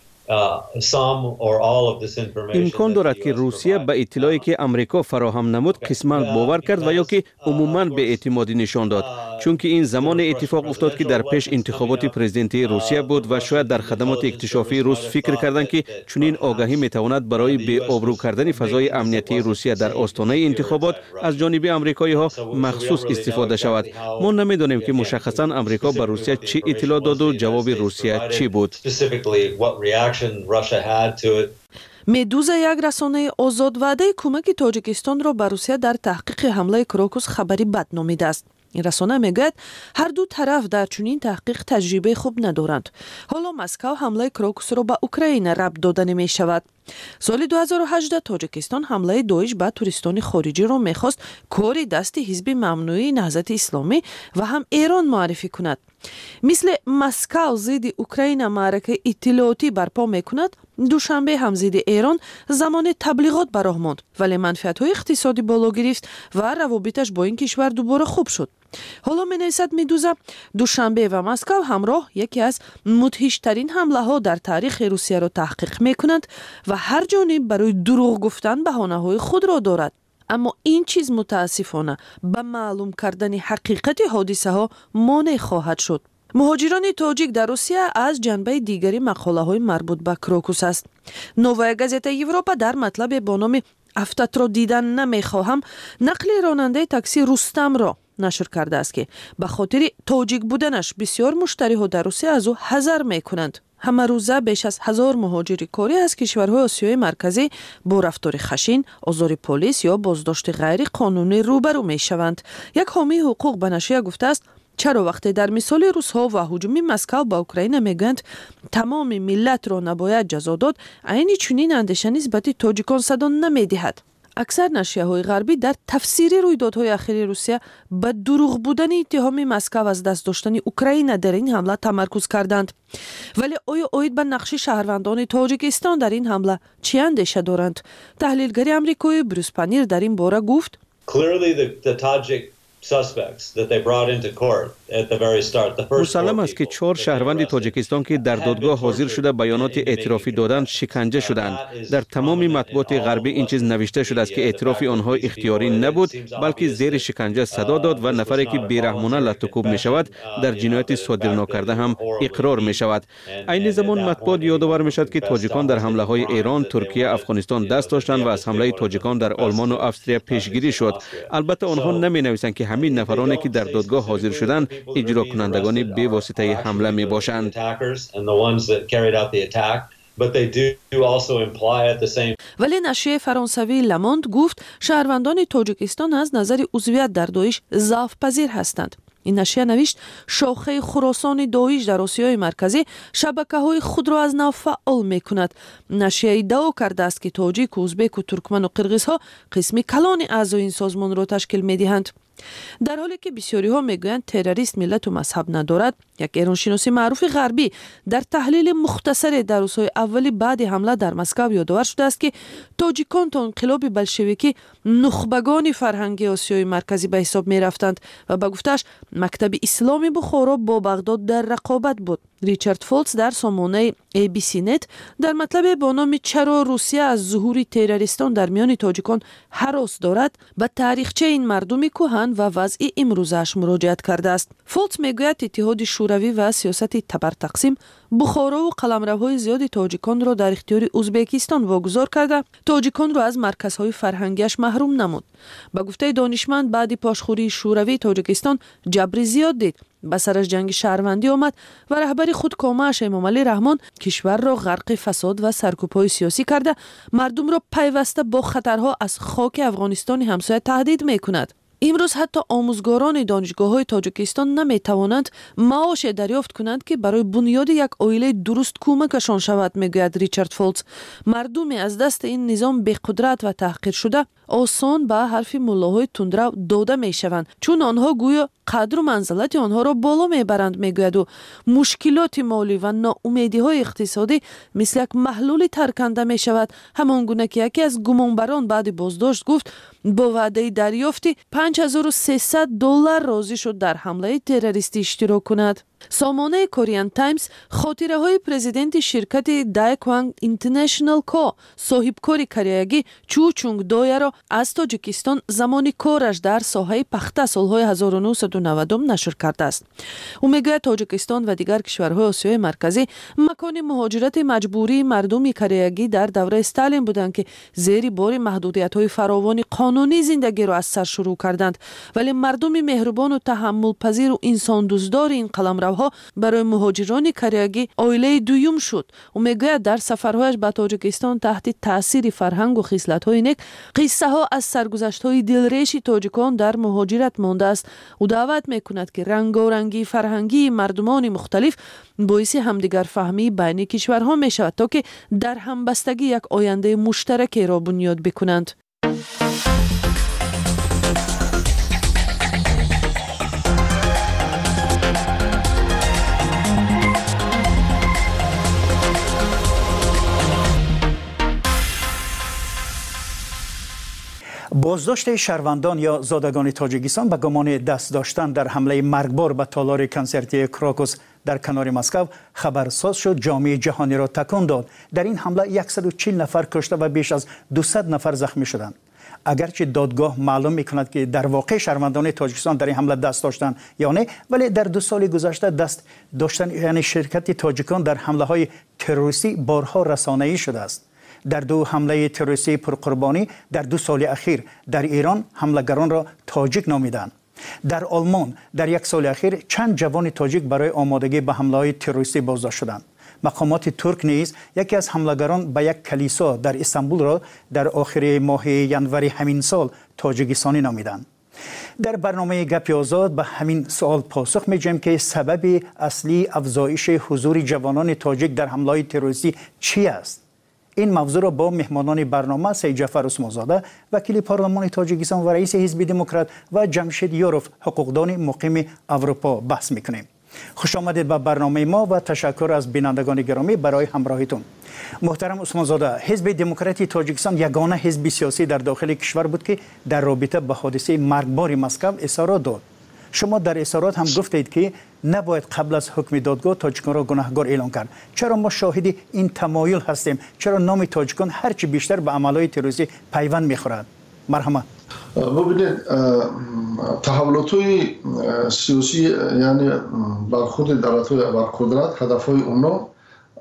имкон дорад ки Русия ба иттилое ки Амрико фароҳам намуд қисман бовар кард ва ё ки умуман беэътимодӣ нишон дод, чунки ин замоне иттифоқ уфтод ки дар пеш интихоботи президентии Русия буд ва шояд дар хадамоти иктишофии рус фикр карданд ки чунин огаҳӣ метавонад барои беобрӯ кардани фазои амниятии Русия дар остонаи интихобот аз ҷониби амрикоиҳо махсус истифода шавад. мо намедонем ки мушаххасан Амрико ба Русия чӣ иттилоъ доду ҷавоби Русия чӣ буд. Медуза, як расонаи озод, ваъдаи кӯмаки Тоҷикистонро ба Русия дар таҳқиқи ҳамлаи Крокус хабари бад номидааст. ин расона мегӯяд ҳар ду тараф дар чунин таҳқиқ таҷрибаи хуб надоранд. ҳоло Москав ҳамлаи Крокусро ба Украина рабт додане мешавад. соли ду ҳазору ҳаждаҳ Тоҷикистон ҳамлаи Доиш ба туристони хориҷиро мехост кори дасти ҳизби мамнӯии наҳзати исломӣ ва ҳам Эрон муаррифӣ кунад. мисли Москав зидди Украина маъракаи иттилоотӣ барпо мекунад, душанбе ҳам зидди Эрон замони таблиғот ба роҳ монд, вале манфиатҳои иқтисодӣ боло гирифт ва равобиташ бо ин кишвар дубора хуб шуд. ҳоло менависад Медуза, Душанбе ва Москав ҳамроҳ яке аз мудҳиштарин ҳамлаҳо дар таърихи Русияро таҳқиқ мекунанд ва ҳар ҷониб барои дурӯғ гуфтан баҳонаҳои худро дорад. аммо ин чиз мутаассифона ба маълум кардани ҳақиқати ҳодисаҳо монеъ хоҳад шуд. муҳоҷирони тоҷик дар Русия аз ҷанбаи дигари мақолаҳои марбут ба Крокус аст. Новая газета Европа дар матлабе бо номи «Афтатро дидан намехоҳам» нақли ронандаи такси Рустамро нашр кардааст, ки ба хотири тоҷик буданаш бисёр муштариҳо дар Русия аз ӯ ҳазар мекунанд. ҳамарӯза беш аз ҳазор муҳоҷири корӣ аз кишварҳои Осиёи марказӣ бо рафтори хашин, озори полис ё боздошти ғайриқонунӣ рӯбарӯ мешаванд. Як ҳомии ҳуқуқ ба нашрия гуфтааст: чаро вақте дар мисоли русҳо ва ҳуҷуми Москав ба Украина мегӯянд тамоми миллатро набояд ҷазо дод, айни чунин андеша нисбати тоҷикон садо намедиҳад. аксар нашрияҳои ғарбӣ дар тафсири рӯйдодҳои ахири Русия ба дурӯғ будани иттиҳоми Москав аз даст доштани Украина дар ин ҳамла тамаркуз карданд. вале оё оид ба нақши шаҳрвандони Тоҷикистон дар ин ҳамла чӣ андеша доранд? таҳлилгари амрикоӣ Брюс Панир дар ин бора гуфт: мусаллам аст ки чор шаҳрванди Тоҷикистон ки дар додгоҳ ҳозир шуда баёноти эътирофӣ доданд, шиканҷа шуданд. Дар тамоми матбуоти ғарбӣ ин чиз навишта шудааст ки эътирофи онҳо ихтиёрӣ набуд, балки зери шиканҷа садо дод ва нафаре ки бераҳмона латтукӯб мешавад, дар ҷинояти содир нокарда ҳам иқрор мешавад. айни замон матбуот ёдовар мешавад ки тоҷикон дар ҳамлаҳои Эрон, Туркия, Афғонистон даст доштанд ва аз ҳамлаи тоҷикон дар Олмону Австрия пешгирӣ шуд. албатта онҳо наменависанд ки ҳамин нафароне ки дар додгоҳ ҳозир шуданд иҷрокунандагони бевоситаи ҳамла мебошанд. вале нашрияи фаронсавии Ламонд гуфт шаҳрвандони Тоҷикистон аз назари узвият дар Доиш завқпазир ҳастанд. ин нашрия навишт шохаи Хуросони Доиш дар Осиёи марказӣ шабакаҳои худро аз нав фаъол мекунад. нашрия иддао кардааст ки тоҷику, узбеку, туркману қирғизҳо қисми калони аъзои ин созмонро ташкил медиҳанд. дар ҳоле ки бисёриҳо мегӯянд террорист миллату мазҳаб надорад, як эроншиноси маъруфи ғарбӣ дар таҳлили мухтасаре дар рӯзҳои аввали баъди ҳамла дар Москав ёдовар шудааст, ки тоҷикон то инқилоби болшевикӣ нухбагони фарҳанги Осиёи марказӣ ба ҳисоб мерафтанд ва ба гуфтааш мактаби исломи Бухоро бо Бағдод дар рақобат буд. Ричард Фолц дар сомонаи эй би си Net дар матлабе бо номи «Чаро Русия аз зуҳури террористон дар миёни тоҷикон ҳарос дорад» ба таърихчаи ин мардуми кӯҳан شدن و وضع امروزش مراجعت کرده است. فولتس میگوید اتحاد شوروی و سیاست تبرتقسیم بخارا و قلمروهای زیاد تاجیکان را در اختیار ازبکستان واگذار کرده، تاجیکان را از مرکزهای فرهنگیش محروم نمود. با گفته دانشمند بعد پاشخوری شوروی تاجیکستان جبری زیاد دید، به سرش جنگ شهروندی آمد و رهبر خود کامه‌اش امامعلی رحمان کشور را غرق فساد و سرکوب‌های سیاسی کرده، مردم را پیوسته با خطرها از خاک افغانستان همسایه تهدید می‌کند. امروز حتی آموزگاران دانشگاه‌های تاجیکستان نمی‌توانند معاش دریافت کنند که برای بنیاد یک عائله درست کمکشان شود، میگوید ریچارد فولتس. مردمی از دست این نظام بی‌قدرت و تحقیر شده آسان به حرف ملاهای تندرو داده میشوند، چون آنها گویا قدر و منزلت آنها را بالا میبرند، میگوید و مشکلات مالی و ناامیدی های اقتصادی مثل یک محلول ترکنده می شود، همان گونه که یکی از گمانبران بعد بازداشت گفت با وعده دریافتی پنج هزار و سیصد دلار راضی شد در حمله تروریستی اشتراک کند. سامانه کوریان تایمز خاطره های پرزیدنت شرکت دایکوانگ اینترنشنال کو صاحبکار کریگی چو چونگ دویا را از تاجیکستان زمان کارش در ساحه پخته سالهای هزار و نهصد و نود نشر کرده است. او میگوید تاجیکستان و دیگر کشورهای آسیای مرکزی مکان مهاجرت مجبوری مردم کریگی در دوره استالین بودند که زیر بار محدودیت‌های فراوان قانونی زندگی را از سر شروع کردند، ولی مردم مهربان و تحمل پذیر و انسان دوستدار این قلمرو ها برای مهاجران کریگی عائله دوم شد. او میگوید در سفرهایش به تاجیکستان تحت تاثیر فرهنگ و خصلت‌های نیک قصه ها از سرگذشت‌های دلریش تاجیکان در مهاجرت مانده است. او دعوت میکند که رنگارنگی فرهنگی مردمان مختلف باعث همدیگر فهمی بین کشورها میشود تا که در همبستگی یک آینده مشترکی را بنیاد بکنند. بازداشت شهروندان یا زادگان تاجیکستان به گمان دست داشتن در حمله مرگبار به تالار کنسرتی کراکوس در کنار مسکو خبرساز شد، جامعه جهانی را تکان داد. در این حمله صد و چهل نفر کشته و بیش از دویست نفر زخمی شدند. اگرچه دادگاه معلوم میکند که در واقع شهروندان تاجیکستان در این حمله دست داشتن یا نه، ولی در دو سال گذشته دست داشتن یعنی شرکت تاجیکان در حمله های تروریستی بارها رسانه‌ای شده است. در دو حمله تروریستی پرقربانی در دو سال اخیر در ایران حملگران را تاجیک نامیدند. در آلمان در یک سال اخیر چند جوان تاجیک برای آمادگی به حمله‌های تروریستی بازداشت شدند. مقامات ترک نیز یکی از حملگران به یک کلیسا در استانبول را در آخر ماه ینوری همین سال تاجیکستانی نامیدند. در برنامه گپ آزاد به همین سوال پاسخ می‌دهیم که سبب اصلی افزایش حضور جوانان تاجیک در حمله‌های تروریستی چی است؟ این موضوع را با مهمانان برنامه سید جعفر عثمانزاده وکیل پارلمان تاجیکستان و رئیس حزب دموکرات و جمشید یوروف حقوقدان مقیم اروپا بحث میکنیم. خوش آمدید به برنامه ما و تشکر از بینندگان گرامی برای همراهیتون. محترم عثمانزاده، حزب دموکراتی تاجیکستان یگانه حزب سیاسی در داخل کشور بود که در رابطه با حادثه مرگبار مسکو اظهارات داد. شما در اظهارات هم گفتید که نباید قبل از حکم دادگاه تاجیکان را گناهکار اعلام کرد. چرا ما شاهد این تمایل هستیم؟ چرا نام تاجیکان هرچی بیشتر به عملهای تروریستی پیوند میخورد؟ مرحمت. ببینید، تحولات‌های سیاسی یعنی برخورد دولت‌های ابرقدرت هدف‌های اونا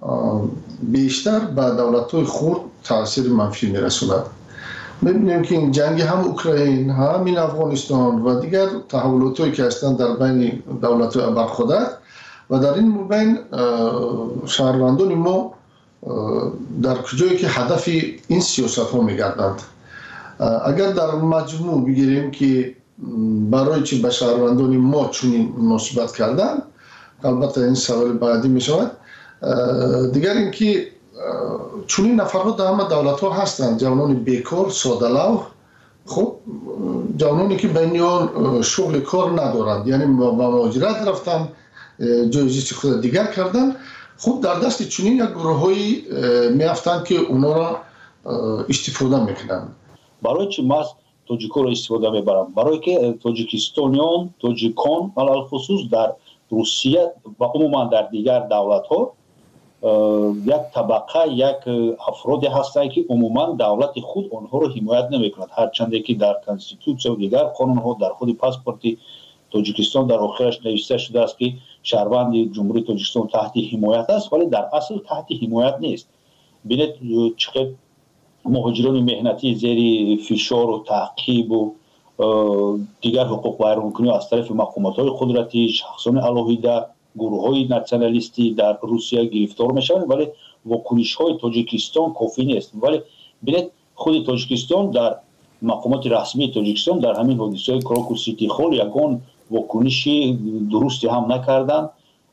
بیشتر به دولت‌های خرد تاثیر منفی میرسوند. می‌بینیم که این جنگ هم اوکراین، هم این افغانستان و دیگر تحولات‌هایی که هستند در بین دولت‌های ابرقدرت و در این بین شهروندان ما در کجایی که هدف این سیاست‌ها می‌گردند. اگر در مجموع بگیریم که برای چی به شهروندان ما چنین مناسبت کردن، البته این سوال بعدی می شود. دیگر اینکه چنین نفرها در همه دولت ها هستند، جوانان بیکار، ساده‌لو، خب جوانانی که بین آن شغل کار ندارند، یعنی با مهاجرت رفتن، جایزی خود دیگر کردن، خب در دست چنین یک گروه‌هایی میافتند که اونا را استفاده میکنند. برای چی ما تاجیک‌ها را استفاده میبرم؟ برای که تاجیکستانیان، تاجیکان علل خصوص در روسیه و عموما در دیگر دولت‌ها یک طبقه یک افرادی هستند که عموما دولت خود آنها رو حمایت نمیکند، هرچند که در کنستیتوسیون و دیگر قانون ها در خود پاسپورت تاجیکستان در آخرش نوشته شده است که شهروند جمهوری تاجیکستان تحت حمایت است، ولی در اصل تحت حمایت نیست. ببینید چقدر مهاجران مهنتی زیر فشار و تعقیب و دیگر حقوق ویرانکنی از طرف مقامات قدرتی، شخصان علاهیده، گروه های ناسیونالیستی در روسیه گرفتار میشوند، ولی واکنش های تاجیکستان کافی نیست. ولی ببینید خود تاجیکستان در مقامات رسمی تاجیکستان در همین حادثه کراکوس سیتی هال یگان واکنشی درستی هم نکردند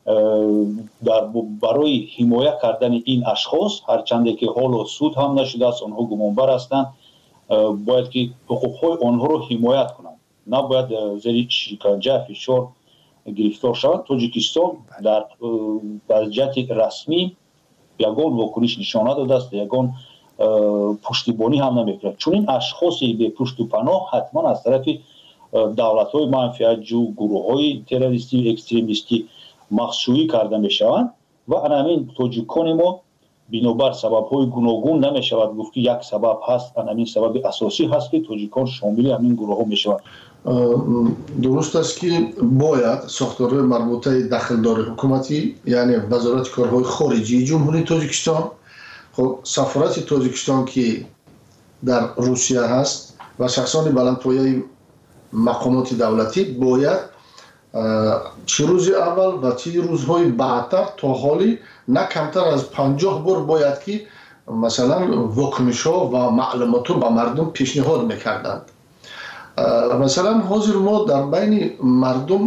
در برای حمایت کردن این اشخاص، هرچند که حالا سود هم نشده است، آنها گمانبر هستند، باید که حقوق های آنها رو حمایت کنند، نباید زیر شکنجه فشار گرفتار شوند. تاجیکستان در وضعیت رسمی یگان واکنش نشان نداده است، یگان پشتیبانی هم نمیکند، چون این اشخاصی به پشت و پناه حتما از طرف دولت‌های منفعت‌جو، گروه‌های تروریستی و اکستریمیستی مخشویی کرده میشوند و همین تاجیکان ما بنابر سبب‌های گوناگون نمیشود گفت که یک سبب هست، همین سبب اساسی هست که تاجیکان شامل همین گروه‌ها میشوند. درست است که باید ساختارهای مربوطه داخلدار حکومتی، یعنی وزارت کارهای خارجی جمهوری تاجیکستان، خب سفارت تاجیکستان که در روسیه هست و شخصان بلندپایه مقامات دولتی باید چه روز اول و چه روزهای بعدتر تا حالی نه کمتر از پنجاه بار باید که مثلا واکنش ها و معلومات رو به مردم پیشنهاد میکردند. مثلا حاضر ما در بین مردم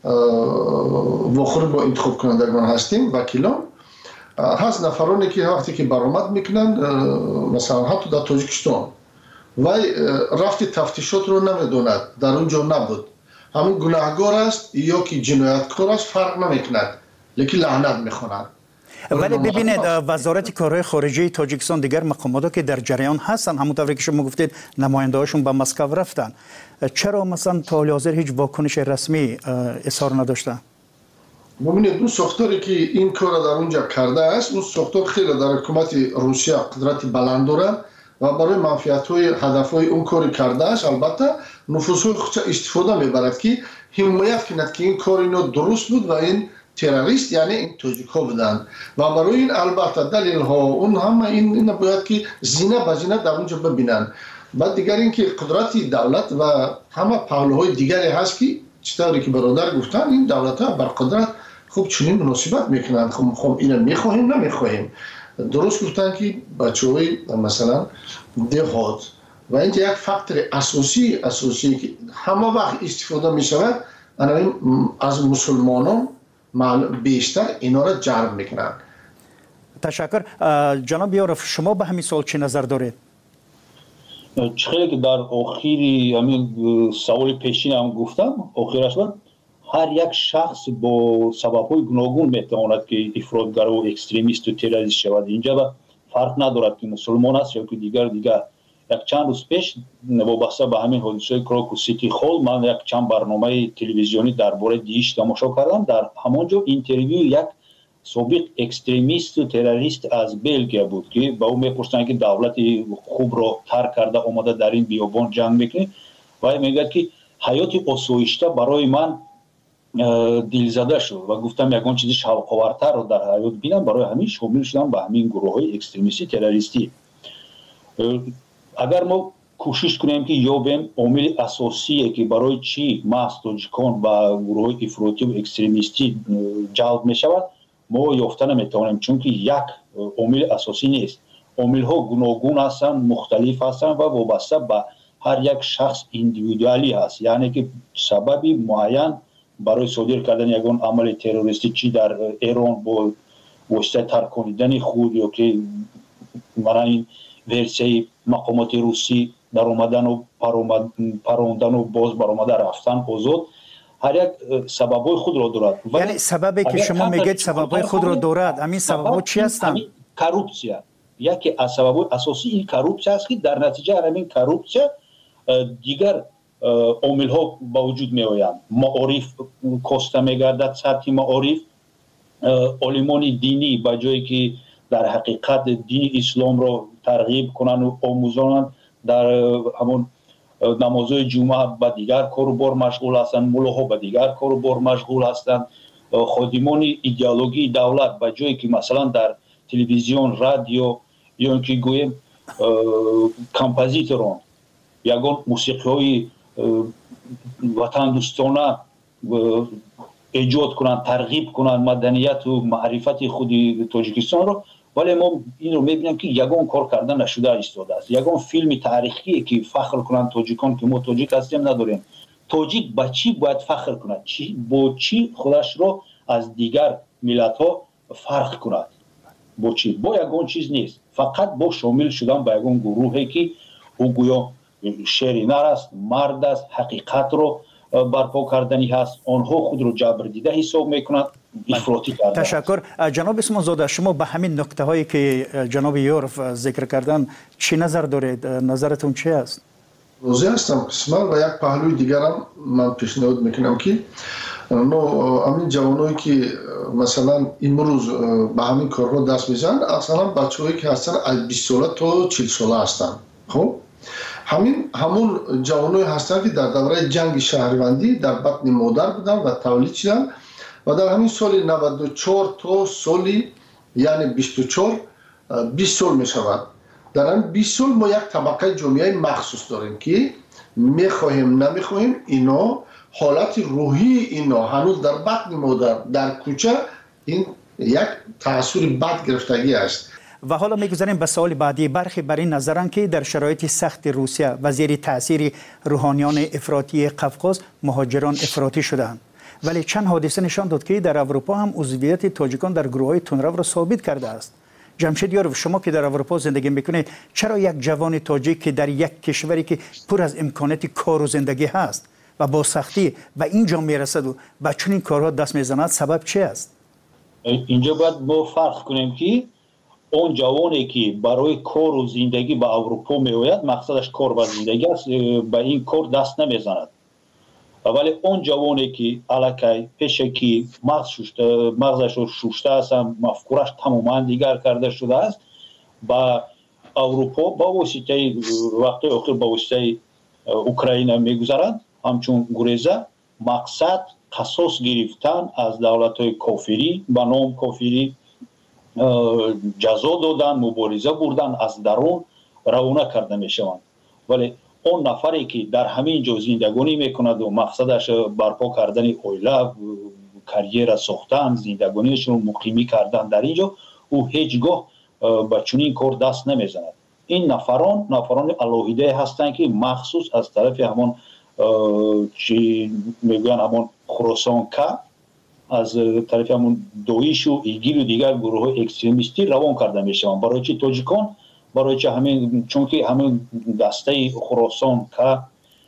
واخور با انتخاب کنندگان هستیم، وکیلان هست نفرانی که وقتی که برآمد میکنند مثلا حتی در تاجیکستان وای رفت تفتیشات رو نمیدوند، در اونجا نبود، همون گناهگار است یا که جنایتکار است فرق نمیکند، لیکن لعنت میخونند. ولی ببینید وزارت کارهای خارجه تاجیکستان دیگر مقاماتی که در جریان هستن، همونطوری که شما گفتید نماینده هاشون به مسکو رفتن، چرا مثلا تا حال حاضر هیچ واکنش رسمی اظهار نداشتن؟ ببینید اون ساختاری که این کار در اونجا کرده است، اون ساختار خیلی در حکومت روسیه قدرت بلند داره و برای منفعت‌های هدف‌های اون کاری کرده است. البته نفوذهای خودش استفاده میبرد که حمایت کند که این کار اینو درست بود و این تروریست یعنی این تاجیک‌ها بودند و برای این البته دلیل‌ها اون هم این این باید که زینه به زینه در اونجا ببینن. بعد دیگر اینکه قدرت دولت و همه پهلوهای دیگری هست که چطوری که برادر گفتن این دولت‌ها بر قدرت خوب چنین مناسبت میکنند، خب خب اینو میخواهیم نمیخواهیم. درست گفتن که بچه‌های مثلا دهات و این یک فاکتور اساسی اساسی که همه وقت استفاده میشود از مسلمانان بیشتر اینا را جلب میکنند. تشکر. جناب یارف شما به همین سوال چه نظر دارید؟ چخیلی که در آخری همین سوال پیشین هم گفتم آخرش بود، هر یک شخص با سبب‌های گوناگون میتواند که افراطگر و اکستریمیست و تروریست شود. اینجا فرق ندارد که مسلمان است یا که دیگر دیگر. یک چند روز پیش وابسته به همین حادثه کراکوس سیتی هال من یک چند برنامه تلویزیونی درباره دیش تماشا کردم. در همانجا اینترویو یک سابق اکستریمیست و تروریست از بلژیک بود که با او میپرسند که دولت خوب را ترک کرده آمده در این بیابان جنگ میکنه و میگه که حیات آسایشته برای من دلزده شد و گفتم یگان چیزی شوق‌آورتر رو در حیات بینم، برای همین شامل شدم به همین گروه های اکستریمیستی تروریستی. اگر ما کوشش کنیم که یابیم عامل اساسی که برای چی محض تاجیکان و گروه های افراطی و اکستریمیستی جلب می شود ما یافته نمیتوانیم، چون که یک عامل اساسی نیست. عامل ها گوناگون هستند، مختلف هستند و وابسته به هر یک شخص ایندیویدوالی هست، یعنی که سببی معین برای صادر کردن یگان عمل تروریستی چی در ایران با واسطه ترکاندن خود یا که من این ورسیه مقامات روسی در اومدن و پروندن و باز برآمدن رفتن آزاد، هر یک سببای خود را دارد. یعنی سببی که شما میگید سببای خود را دارد، همین سبب‌ها چی هستند؟ کروپسیا یکی از سببای اساسی این کروپسیا است که در نتیجه همین کروپسیا دیگر عامل ها با وجود می آیند. معارف کاسته می گردد، سطح معارف علمان دینی به جایی که در حقیقت دین اسلام رو ترغیب کنن و آموزانن در همون نمازهای جمعه به دیگر کار و بار مشغول هستند، ملاها به دیگر کار و بار مشغول هستند. خادمان ایدئولوژی دولت به جایی که مثلا در تلویزیون، رادیو یا اینکه گویم کمپوزیتوران یگان موسیقی های وطن دوستانه ایجاد کنند، ترغیب کنند مدنیت و معرفت خود تاجیکستان رو، ولی ما این رو میبینیم که یگان کار کردن نشده ایستاده است. یگان فیلم تاریخی که فخر کنند تاجیکان که ما تاجیک هستیم نداریم. تاجیک با چی باید فخر کند؟ چی با چی خودش رو از دیگر ملت ها فرق کند؟ با چی؟ با یگان چیز نیست، فقط با شامل شدن به یگان گروهی که او گویا شرینر است، مرد است، حقیقت رو برپا کردنی هست، آنها خود رو جبر دیده حساب میکنند، افراطی کردن. تشکر. جناب اسمانزاده، شما به همین نکته هایی که جناب یورف ذکر کردن چی نظر دارید؟ نظرتون چی است؟ روزی هستم قسمت و یک پهلوی دیگرم من پیشنهاد میکنم که نو همین جوانایی که مثلا امروز به همین کارها دست میزنن اصلا بچه‌هایی که هستن از بیست ساله تا چهل ساله هستن. خب همین همون جوانایی هستن که در دوره جنگ شهروندی در بطن مادر بودن و تولید شدن و در همین سال نود و چهار تا سالی یعنی بیست و چهار بیست سال میشود. در این بیست سال ما یک طبقه جامعه مخصوص داریم که میخواهیم نمیخواهیم اینا حالت روحی اینا هنوز در بطن مادر در کوچه این یک تأثیر بد گرفتگی است. و حالا میگذاریم به سوال بعدی. برخی بر این نظرند که در شرایط سخت روسیه و زیر تاثیر روحانیان افراطی قفقاز مهاجران افراطی شدند، ولی چند حادثه نشان داد که در اروپا هم عضویت تاجیکان در گروه‌های تندرو را ثابت کرده است. جمشید یاروف، شما که در اروپا زندگی میکنید، چرا یک جوان تاجیک که در یک کشوری که پر از امکانات کار و زندگی هست و با سختی و اینجا میرسد و به چنین کارها دست میزند سبب چی است؟ اینجا باید ما فرق کنیم که اون جوانی که برای کار و زندگی به اروپا میآید مقصدش کار و زندگی است، به این کار دست نمیزند. ولی اون جوانی که الکی پیشه که مغز شوشته مغزش رو شوشته است، مفکورش تماما دیگر کرده شده است، با اروپا با واسطه وقت اخیر با واسطه اوکراین میگذرند، همچون گریزه مقصد قصاص گرفتن از دولت‌های کافری به نام کافری جزا دادن، مبارزه بردن، از درون روانه کرده میشوند. ولی اون نفری که در همین جا زندگانی میکند و مقصدش برپا کردن اویله، کریر ساختن، زندگانیش رو مقیمی کردن در اینجا، او هیچگاه به چنین کار دست نمیزند. این نفران نفران الهیده هستند که مخصوص از طرف همون چی میگن همون خراسان که از طرف همون دویش و ایگیل و دیگر گروه های اکستریمیستی روان کرده میشوند. برای چی تاجیکان؟ برای چه همین چون که همین دسته خراسان که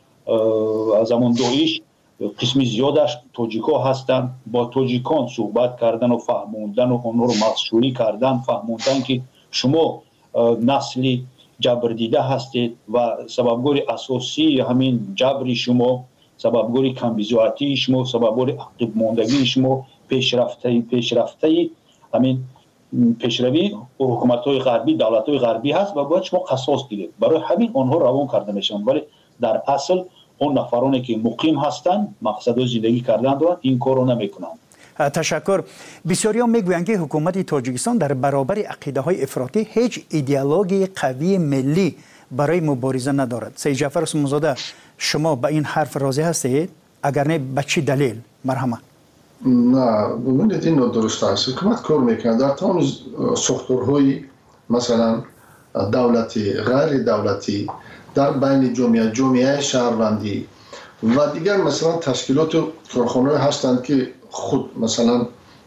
از همون دویش قسمی زیادش تاجیکا هستند، با تاجیکان صحبت کردن و فهموندن و اون رو مخشوری کردن، فهموندن که شما نسلی جبر دیده هستید و سببگوری اساسی همین جبری شما، سببگوری کمبیزواتی شما، سببگوری عقب ماندگی شما، پیشرفته پیشرفته همین پیشروی حکومت‌های غربی، دولت‌های غربی هست و باید شما قصاص گیرید. برای همین آنها روان کرده میشن، ولی در اصل اون نفرانی که مقیم هستند مقصد زندگی کردن دارند این کار رو نمیکنند. تشکر. بسیاری هم میگویند که حکومت تاجیکستان در برابر عقیده های افراطی هیچ ایدئولوژی قوی ملی برای مبارزه ندارد. سید جعفر اسمانزاده، شما به این حرف راضی هستید؟ اگر نه به چه دلیل؟ مرحمت. نه، ببینید این درست است. حکومت کار میکنه در تمام ساختارهای مثلا دولتی، غیر دولتی، در بین جامعه، جامعه شهروندی و دیگر مثلا تشکیلات و کارخانه‌ای هستند که خود مثلا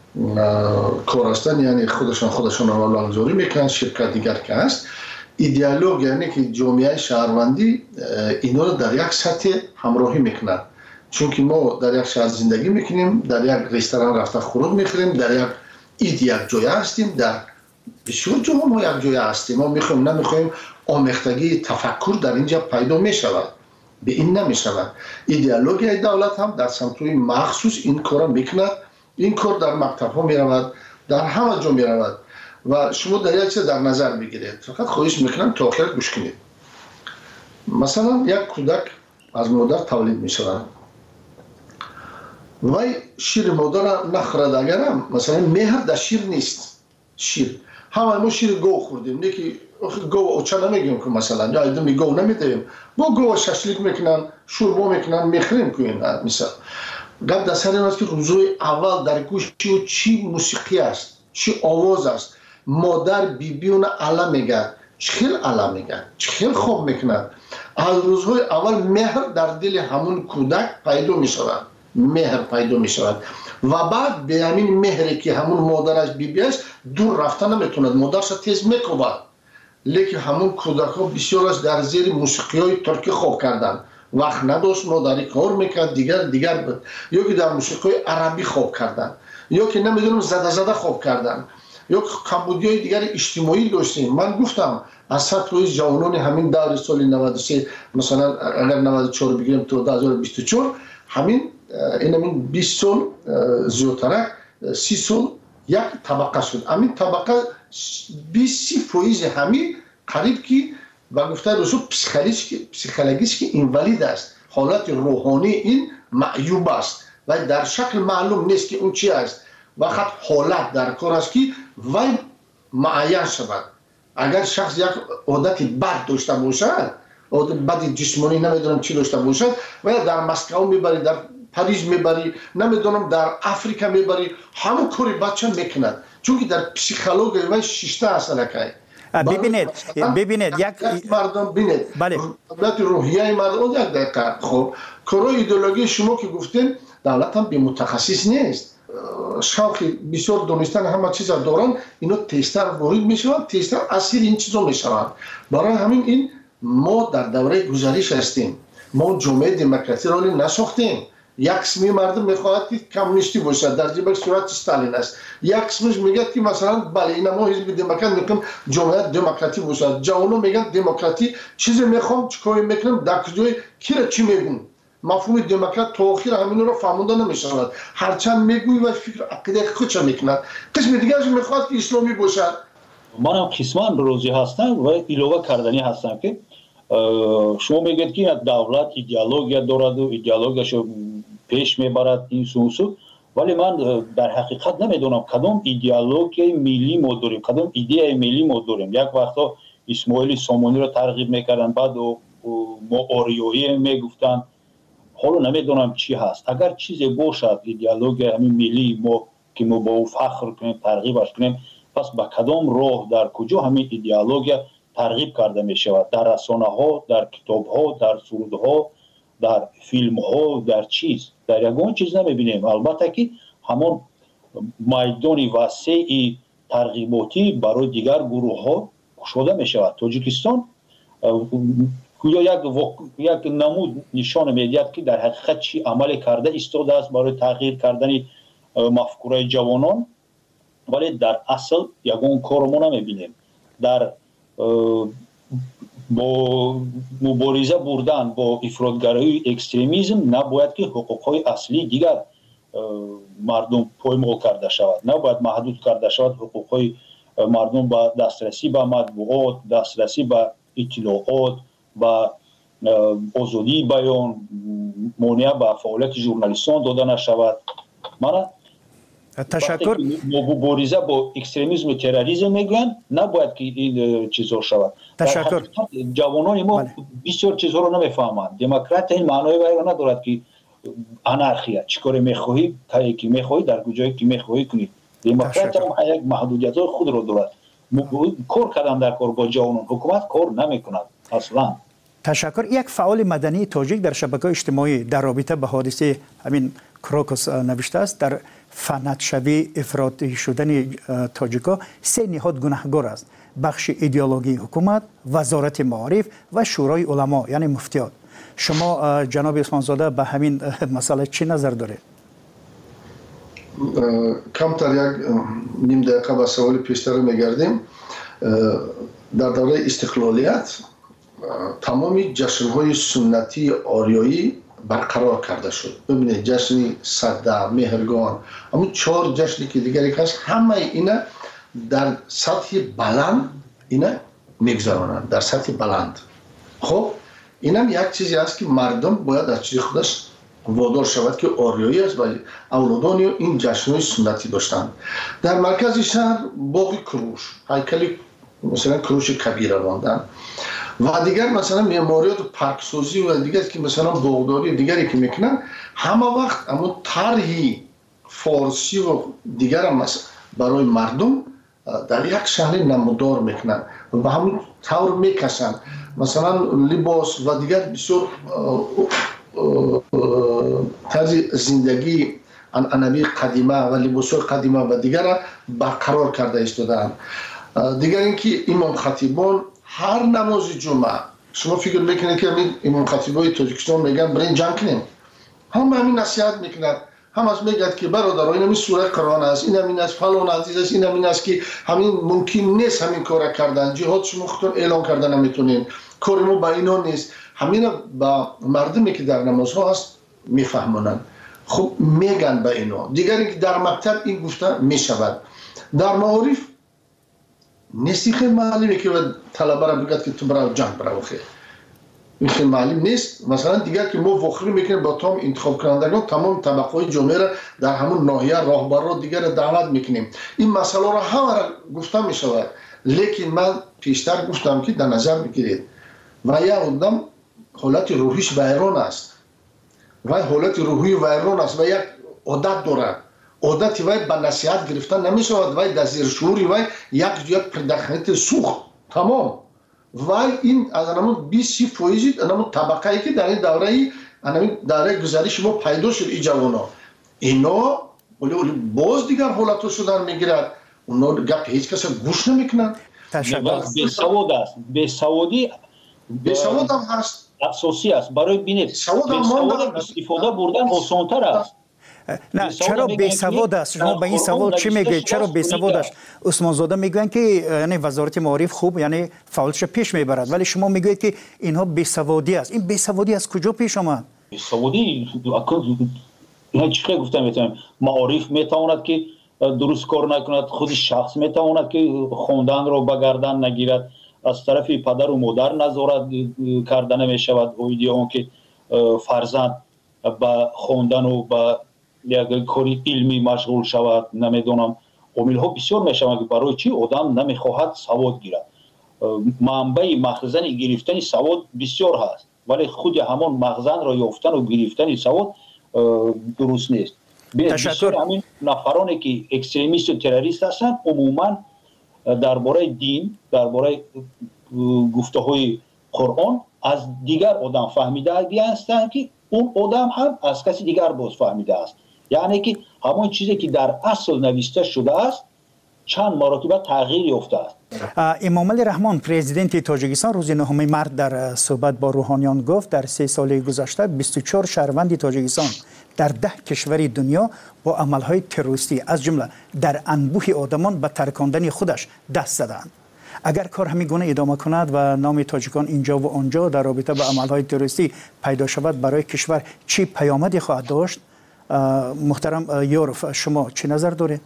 کار هستند، یعنی خودشان خودشان را نامگذاری میکنن، شرکت دیگر که هست. ایدئولوژی یعنی که جامعه شهروندی اینا رو در یک سطح همراهی میکنن، چون که ما در یک شهر زندگی میکنیم، در یک رستوران رفته خوراک میخوریم، در یک اید یک جای هستیم، در بسیار جاها ما یک جای هستیم. ما میخوایم نمیخوایم آمیختگی تفکر در اینجا پیدا میشود، به این نمیشود. ایدئولوژی دولت هم در سمت‌های مخصوص این کارا میکند این کار در مکتب ها می رود، در همه جا می رود و شما در یک چیز در نظر بگیرید. فقط خواهش میکنم تا آخر گوش کنید. مثلا یک کودک از مادر تولید می شود، وای شیر مادر نخورد، اگر مثلا مهر در شیر نیست، شیر همه ما شیر گو خوردیم، نه که گو اوچا نمیگیم که مثلا یا ایدمی گو نمیدیم، با گو ششلیک میکنن، شوربا میکنن، میخریم که این مثلا گفت در سر این است که روزای اول در گوش چی موسیقی است، چی آواز است، مادر بی بی اون علا میگه، چخیل علا میگه، چخیل خوب میکنن. از روزهای اول مهر در دل همون کودک پیدا میشود، مهر پیدا میشود و بعد به همین مهری که همون مادرش بی بی است دور رفتن نمیتوند، مادرش تیز میکوبد. لیکن همون کودک ها بسیارش در زیر موسیقی های ترکی خوب کردن، وقت نداشت مادری کار میکرد، دیگر دیگر بود، یا که در موسیقی های عربی خوب کردن، یا که نمیدونم زده زده خوب کردن، یا کمبودی های دیگر اجتماعی داشتیم. من گفتم از سطح جوانان همین دور سال نود و سه مثلا اگر نود و چهار بگیریم تا دو هزار و بیست و چهار، همین این همین بیست سال زیادتر، سی سال یک طبقه شد. همین طبقه بیست سی فویز همین قریب که و گفته رسول پسیکولوژیش که اینوالید است، حالت روحانی این معیوب است و در شکل معلوم نیست که اون چی است. وقت حالت در کار است که وای معین شود. اگر شخص یک عادت بد داشته باشد، عادت بد جسمانی نمیدونم چی داشته باشد، و در مسکو میبری، در پاریس میبری، نمیدونم در افریقا میبری، همون کاری بچه میکند، چون که در پسیکولوژی و شیشته اصلا که ببینید ببینید یک مردم ببینید بله دولت روحیه مردم یک دقیقه. خب کارای ایدئولوژی شما که گفتین دولت هم بی متخصص نیست، شوق بسیار دانستن همه چیز دارن، اینا تستر وارد میشوند، تستر اسیر این چیزا میشوند. برای همین این ما در دوره گذشته هستیم، ما جامعه دموکراسی را نساختیم. یک قسمی مردم میخواهد که کمونیستی باشد، در جبه صورت استالین است. یک قسمش میگه که مثلا بله این ما حزب دموکرات میگم جامعه دموکراتی باشد. جوانو میگن دموکراتی چیزی میخوام چیکار میکنم، در کجای کی را چی میگن. مفهوم دموکرات تا آخر همین رو فهمونده نمیشود، هرچند میگوی و فکر عقیده خودش میکند. قسم دیگرش میخواد که اسلامی باشد. من هم قسمان روزی هستم و ایلوه کردنی هستم که شما میگید که دولت ایدئولوژی دارد و ایدئولوژیش پیش میبرد این سوسو، ولی من در حقیقت نمیدونم کدام ایدئولوژی ملی ما داریم، کدام ایده ملی ما داریم. یک وقتا اسماعیل سامانی رو ترغیب میکردن، بعد ما اوریویی میگفتن، حالا نمیدونم چی هست. اگر چیزی باشد ایدئولوژی همین ملی ما که ما با او فخر کنیم، ترغیبش کنیم، پس با کدام راه در کجا همین ایدئولوژی ترغیب کرده می شود؟ در رسانه ها، در کتاب ها، در سرود ها، در فیلم ها، در چیز در یگان چیز نمی بینیم. البته که همون میدان وسیع ترغیباتی برای دیگر گروه ها شده می شود. تاجیکستان یا یک وق... یک نمود نشان میدهد که در حقیقت چی عمل کرده ایستاده است برای تغییر کردن مفکوره جوانان، ولی در اصل یگان کار ما نمیبینیم. در با مبارزه بردن با افراطگرایی اکستریمیسم نباید که حقوقهای اصلی دیگر مردم پایمال کرده شود، نباید محدود کرده شود حقوقهای مردم با دسترسی به مطبوعات، دسترسی به اطلاعات، با آزادی بیان، مانع به فعالیت ژورنالیستان داده نشود. من تشکر. مبارزه با اکستریمیسم و تروریسم میگن نباید که این چیزا شود. تشکر. جوانان ما بله. بسیار چیزها رو نمیفهمند. دموکرات این معنای وای ندارد که انارخیا چیکار میخواهی تا کی میخواهی در کجایی که میخواهی کنی. دموکرات هم یک محدودیت خود رو دارد. کار کردن در کار با جوانان، حکومت کار نمیکند اصلا. تشکر. یک فعال مدنی تاجیک در شبکه‌های اجتماعی در رابطه با حادثه همین کروکوس نوشته است در فنت شوی افراطی شدن تاجیکا سه نهاد گناهگار است: بخش ایدئولوژی حکومت، وزارت معارف و شورای علما یعنی مفتیان. شما جناب عثمانزاده به همین مسئله چی نظر دارید؟ کمتر یک نیم دقیقه به سوال پیشتر میگردیم. در دوره استقلالیت تمامی جشن‌های سنتی آریایی برقرار کرده شد. ببینید جشن صده، مهرگان، اما چهار جشنی که دیگری هست همه اینا در سطح بلند اینا میگذرانند، در سطح بلند. خب این هم یک چیزی است که مردم باید از چیز خودش وادار شود که آریایی است و اولادان این جشن‌های سنتی داشتند. در مرکز شهر باغ کروش، هیکل مثلا کروش کبیر راندن و دیگر مثلا معماریات و پارکسازی و دیگر که مثلا باغداری دیگری که میکنن، همه وقت اما طرحی فارسی و دیگر هم برای مردم در یک شهر نمودار میکنن و به همون طور میکشن. مثلا لباس و دیگر بسیار طرز زندگی عنعنوی قدیمه و لباس‌های قدیمه و دیگر برقرار کرده ایستادند. دیگر اینکه امام خطیبان هر نماز جمعه، شما فکر میکنید که امام خطیبای تاجیکستان میگن برین جمع کنیم، هم همین نصیحت میکنند، هم از میگد که برادر این همین سوره قرآن است، این همین است، فلان عزیز است، این همین است که همین ممکن نیست همین کار کردن، جهاد شما خودتون اعلان کردن نمیتونین، کار ما با اینا نیست. همین با مردمی که در نمازها هست میفهمونن، خب میگن به اینا. دیگر اینکه در مکتب این گفته میشود، در معارف نیستی خیلی معلومه که طلبه را بگد که تو برای جنگ برای خیلی این خیلی معلوم نیست. مثلا دیگر که ما وخری میکنیم با تمام انتخاب کنندگان، تمام طبقه های جامعه را در همون ناحیه راهبر را دیگر دعوت میکنیم. این مسئله را همه را گفته میشود، لیکن من پیشتر گفتم که در نظر بگیرید و یک آدم حالت روحیش ویران است و حالت روحی ویران است و یک عادت دارد، عادت وی به نصیحت گرفتن نمیشود، وی در زیر شعوری وی یک یک پردخنیت سوخت تمام وی این از انمون بیست فویزید انمون طبقه ای که در این دوره ای انمون دوره گذریش ما پیدا شد ای جوانا اینا ولی باز دیگر حالتو شدن میگیرد، اونا گپ هیچ کس گوش نمیکنن. به سواد است، به سوادی به سواد هم هست، اساسی است برای بینید به سواد استفاده بردن آسان‌تر است. نه چرا بی سواد است؟ شما به این سوال چی میگید؟ چرا بی سواد است؟ عثمان زاده میگن که یعنی وزارت معارف خوب یعنی فعالش پیش میبرد، ولی شما میگویید که اینها بی سوادی است. این بی سوادی از کجا پیش آمد؟ بی سوادی نه چیزی گفتم میتونم معارف میتواند که درست کار نکند، خود شخص میتواند که خوندن رو به گردن نگیرد، از طرف پدر و مادر نظارت کردن میشود ویدیو اون که فرزند با خوندن و با یک کاری علمی مشغول شود. نمیدونم عامل ها بسیار میشود که برای چی آدم نمیخواهد سواد گیرد. منبع مخزن گرفتن سواد بسیار هست، ولی خود همان مخزن را یافتن و گرفتن سواد درست نیست. بسیار همین نفرانی که اکستریمیست و تروریست هستند عموما درباره دین، درباره گفته های قرآن از دیگر آدم فهمیده هستند که اون آدم هم از کسی دیگر باز فهمیده است. یعنی که همون چیزی که در اصل نوشته شده است چند مرتبه تغییر یافته است. امام علی رحمان پرزیدنت تاجیکستان روز نهم مارس در صحبت با روحانیان گفت در سه سال گذشته بیست و چهار شهروند تاجیکستان در ده کشور دنیا با عملهای تروریستی از جمله در انبوه آدمان به ترکاندن خودش دست زدند. اگر کار همین گونه ادامه کند و نام تاجیکان اینجا و آنجا در رابطه با عملهای تروریستی پیدا شود، برای کشور چی پیامدی خواهد داشت؟ محترم یورف شما چی نظر دارید؟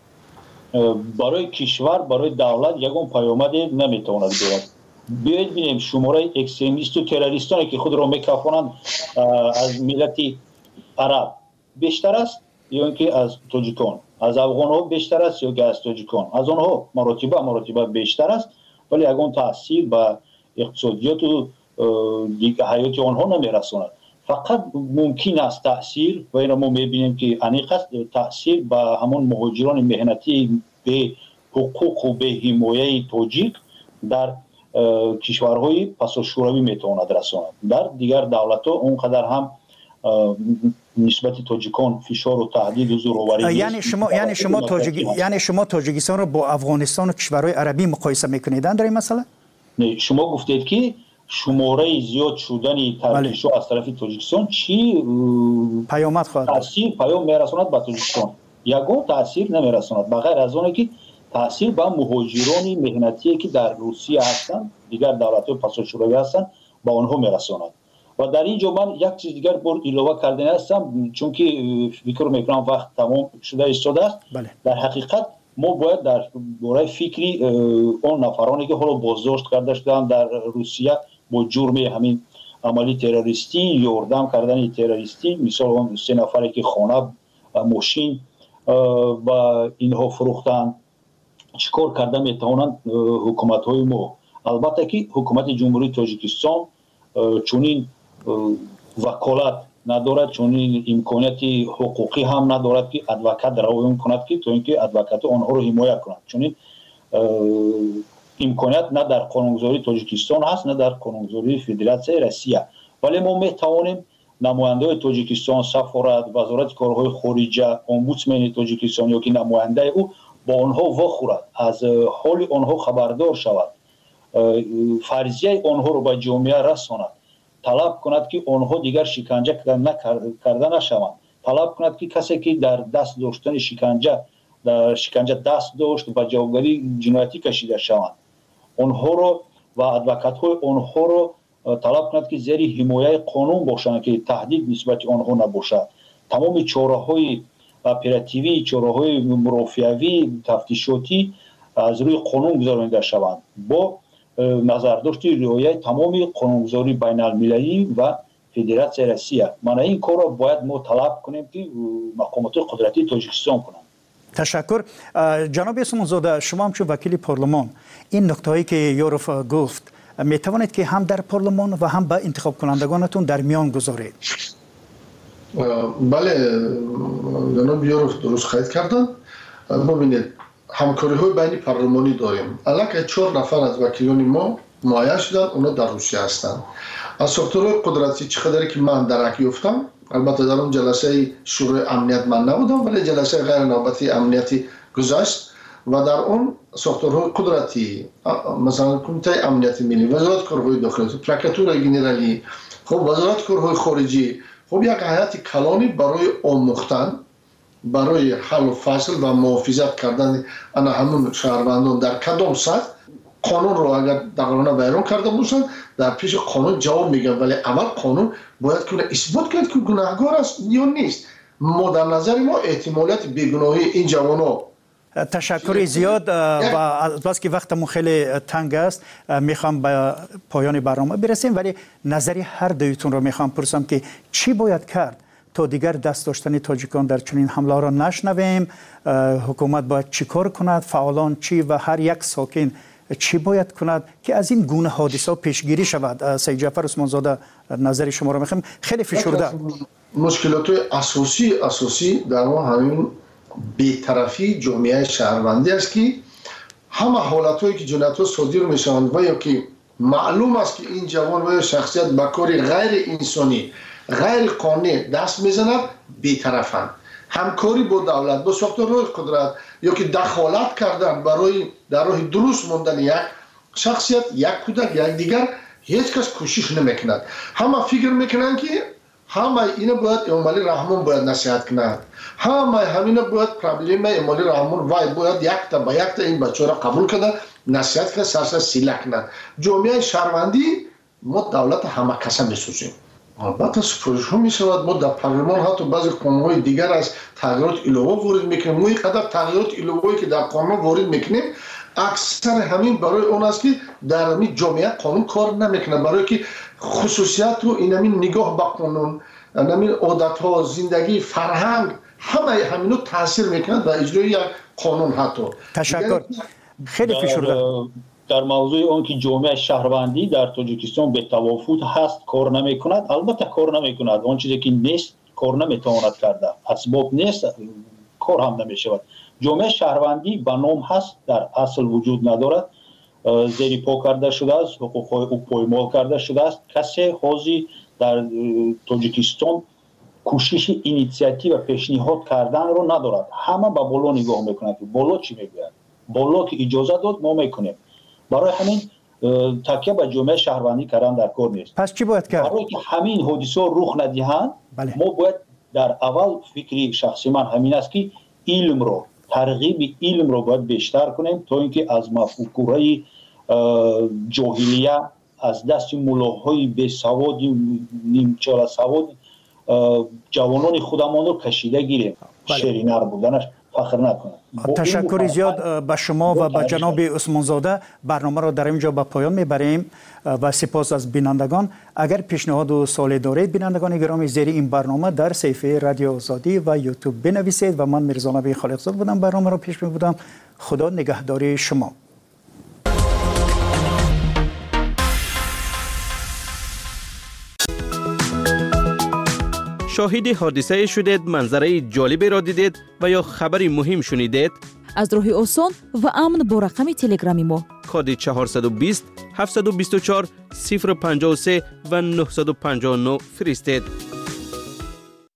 برای کشور، برای دولت یگان پیامدی نمیتواند بیاید. بیایید ببینیم شماره اکستریمیست و تروریستانی که خود را میکافانند از ملت عرب بیشتر است یا اینکه از تاجیکان، از افغان ها بیشتر است یا که از تاجیکان، از آنها مراتبه مراتبه بیشتر است، ولی یگان تاثیر به اقتصادیات و حیات آنها نمیرساند. فقط ممکن است تاثیر و این ما میبینیم که انیق است تاثیر به همون مهاجران مهنتی به حقوق و به حمایه تاجیک در کشورهای پس شوروی میتواند رساند. در دیگر دولت‌ها اونقدر هم نسبت تاجیکان فشار و تهدید و زورآوری یعنی شما یعنی شما تاجیک یعنی شما تاجیکستان رو با افغانستان و کشورهای عربی مقایسه میکنید در این مسئله؟ نه، شما گفتید که شماره زیاد شدن ترکیش از طرف تاجیکستان چی پیامد خواهد تاثیر پیام میرساند به تاجیکستان؟ یگان تاثیر نمیرساند بغیر از اون که تاثیر به مهاجران مهنتی که در روسیه هستند، دیگر دولت‌های پس شوروی هستند، با آنها میرساند. و در اینجا من یک چیز دیگر بر ایلوه کردن هستم، چون که فکر میکنم وقت تمام شده ایستاده است. بله. در حقیقت ما باید در باره فکری اون نفرانی که حالا بازداشت کرده شدن در روسیه با جرم همین عملی تروریستی، یاردم کردن تروریستی، مثال اون سه نفری که خانه ماشین و اینها فروختن، چیکار کرده میتوانند حکومت های ما. البته که حکومت جمهوری تاجیکستان چونین وکالت ندارد، چونین امکانیت حقوقی هم ندارد که ادوکات روایت کند که تا اینکه ادوکات آنها رو حمایت کند. چونین امکانیت نه در قانونگذاری تاجیکستان هست نه در قانونگذاری فدراسیون روسیه. ولی ما میتوانیم نماینده تاجیکستان، سفارت، وزارت کارهای خارجه، امبودسمن تاجیکستان یا که نماینده او با آنها وخورد، از حال آنها خبردار شود، فرضیه آنها رو به جامعه رساند، طلب کند که آنها دیگر شکنجه کرده نشوند، طلب کند که کسی که در دست داشتن شکنجه در شکنجه دست داشت و جوابگری جنایتی کشیده شوند، آنها رو و ادوکات های آنها رو طلب کند که زیر حمایت قانون باشند که تهدید نسبت آنها نباشد. تمام چاره‌های اپراتیوی، چاره‌های مرافعوی، تفتیشاتی از روی قانون گذرانده شوند با نظرداشت رعایت تمام قانونگذاری بین المللی و فدراسیون روسیه. من این کار را باید ما طلب کنیم که مقامات قدرتی تاجیکستان کنند. تشکر. جناب اسمانزاده، شما هم چون وکیل پارلمان این نکته‌ای که یوروف گفت می توانید که هم در پارلمان و هم با انتخاب کنندگانتون در میان گذارید؟ بله جناب یوروف درست خواهید کردن. ببینید همکاری های بین پارلمانی داریم. الان چهار نفر از وکیلان ما معین شدن، اونا در روسیه هستند. از ساختارهای قدرتی چقدری که من درک یافتم، البته در اون جلسه شورای امنیت من نبودم ولی جلسه غیر نوبتی امنیتی گذشت و در اون ساختارهای قدرتی مثلا کمیته امنیت ملی، وزارت کارهای داخلی، پروکراتور گنرالی، خب وزارت کارهای خارجی، خب یک هیئت کلانی برای آموختن، برای حل و فصل و محافظت کردن انا همون شهروندان در کدام سطح قانون رو اگر دقیقاً بیان کرده باشن در پیش قانون جواب میگن، ولی اول قانون باید کنه اثبات کرد که گناهکار است یا نیست. ما در نظر ما احتمالیت بیگناهی این جوانا. تشکر زیاد و بس که وقتمون خیلی تنگ است میخوام به پایان برنامه برسیم، ولی نظری هر دویتون رو میخوام پرسم که چی باید کرد تا دیگر دست داشتن تاجیکان در چنین حمله را نشنویم؟ حکومت باید چی کار کند؟ فعالان چی و هر یک ساکن چی باید کند که از این گونه حادثه پیشگیری شود؟ سید جعفر اسمانزاده نظر شما را میخوام. خیلی فشرده. مشکلات اساسی اساسی در ما همین بی‌طرفی جامعه شهروندی است که همه حالت‌هایی که جنایت‌ها صادر میشوند و یا که معلوم است که این جوان و شخصیت به کار غیر انسانی غیر قانونی دست میزند، بی‌طرفند. همکاری با دولت، با ساختارهای قدرت یا که دخالت کردن برای در راه درست ماندن یک شخصیت، یک کودک، یک دیگر، هیچ کس کوشش نمیکند. همه فکر میکنند که همه اینا باید امالی رحمان باید نصیحت کنند، همه همینا باید پرابلم امالی رحمان وای باید یک تا با یک تا این بچه را قبول کنند، نصیحت کنند، سرسر سیله کنند. جامعه شهروندی ما دولت همه کسا میسوزیم. البته سفارش ها می شود، ما در پارلمان حتی بعضی قانون‌های دیگر از تغییرات ایلوه وارد میکنیم. ما اینقدر تغییرات ایلوه‌ای که در قانون وارد میکنیم اکثر همین برای اون است که در همین جامعه قانون کار نمیکنه، برای که خصوصیت و این همین نگاه به قانون، همین عادت‌ها، زندگی، فرهنگ همه همینو تاثیر میکنه در اجرای یک قانون. حتی تشکر. خیلی فشرده. در موضوع اون که جامعه شهروندی در تاجیکستان به توافق هست کار نمی کند، البته کار نمی کند. اون چیزی که نیست کار نمی تواند کرده، اسباب نیست کار هم نمی شود. جامعه شهروندی به نام هست، در اصل وجود ندارد، زیر پا کرده شده است، حقوقهای او پایمال کرده شده است. کسی حاضی در تاجیکستان کوشش اینیشیاتیو و پیشنهاد کردن رو ندارد. همه به بالا نگاه میکنند که بالا چی میگوید، بالا که اجازه داد ما میکنیم. برای همین تکیه به جامعه شهروندی کردن در کار نیست. پس چی باید کرد؟ برای که همین حادثه رخ ندهند بله. ما باید در اول فکری شخصی من همین است که علم رو ترغیب علم رو باید بیشتر کنیم تا اینکه از مفکوره جاهلیه، از دست ملاهای بی سواد نیمچال سواد جوانان خودمان رو کشیده گیریم. شیرینه بودنش فخر نکنم. تشکر زیاد به شما و به جناب عثمان زاده. برنامه را در اینجا به پایان میبریم و سپاس از بینندگان. اگر پیشنهاد و سوالی دارید بینندگان گرامی زیر این برنامه در صفحه رادیو آزادی و یوتیوب بنویسید و من میرزا نبی خالقزاد بودم برنامه را پیش میبردم. خدا نگهداری شما. شاهد حادثه شدید، منظره جالبی را دیدید و یا خبری مهم شنیدید؟ از راه آسان و امن با رقم تلگرامی ما کد چهارصد و بیست هفتصد و بیست و چهار صفر پنجاه و سه و نهصد و پنجاه و نه فرستید.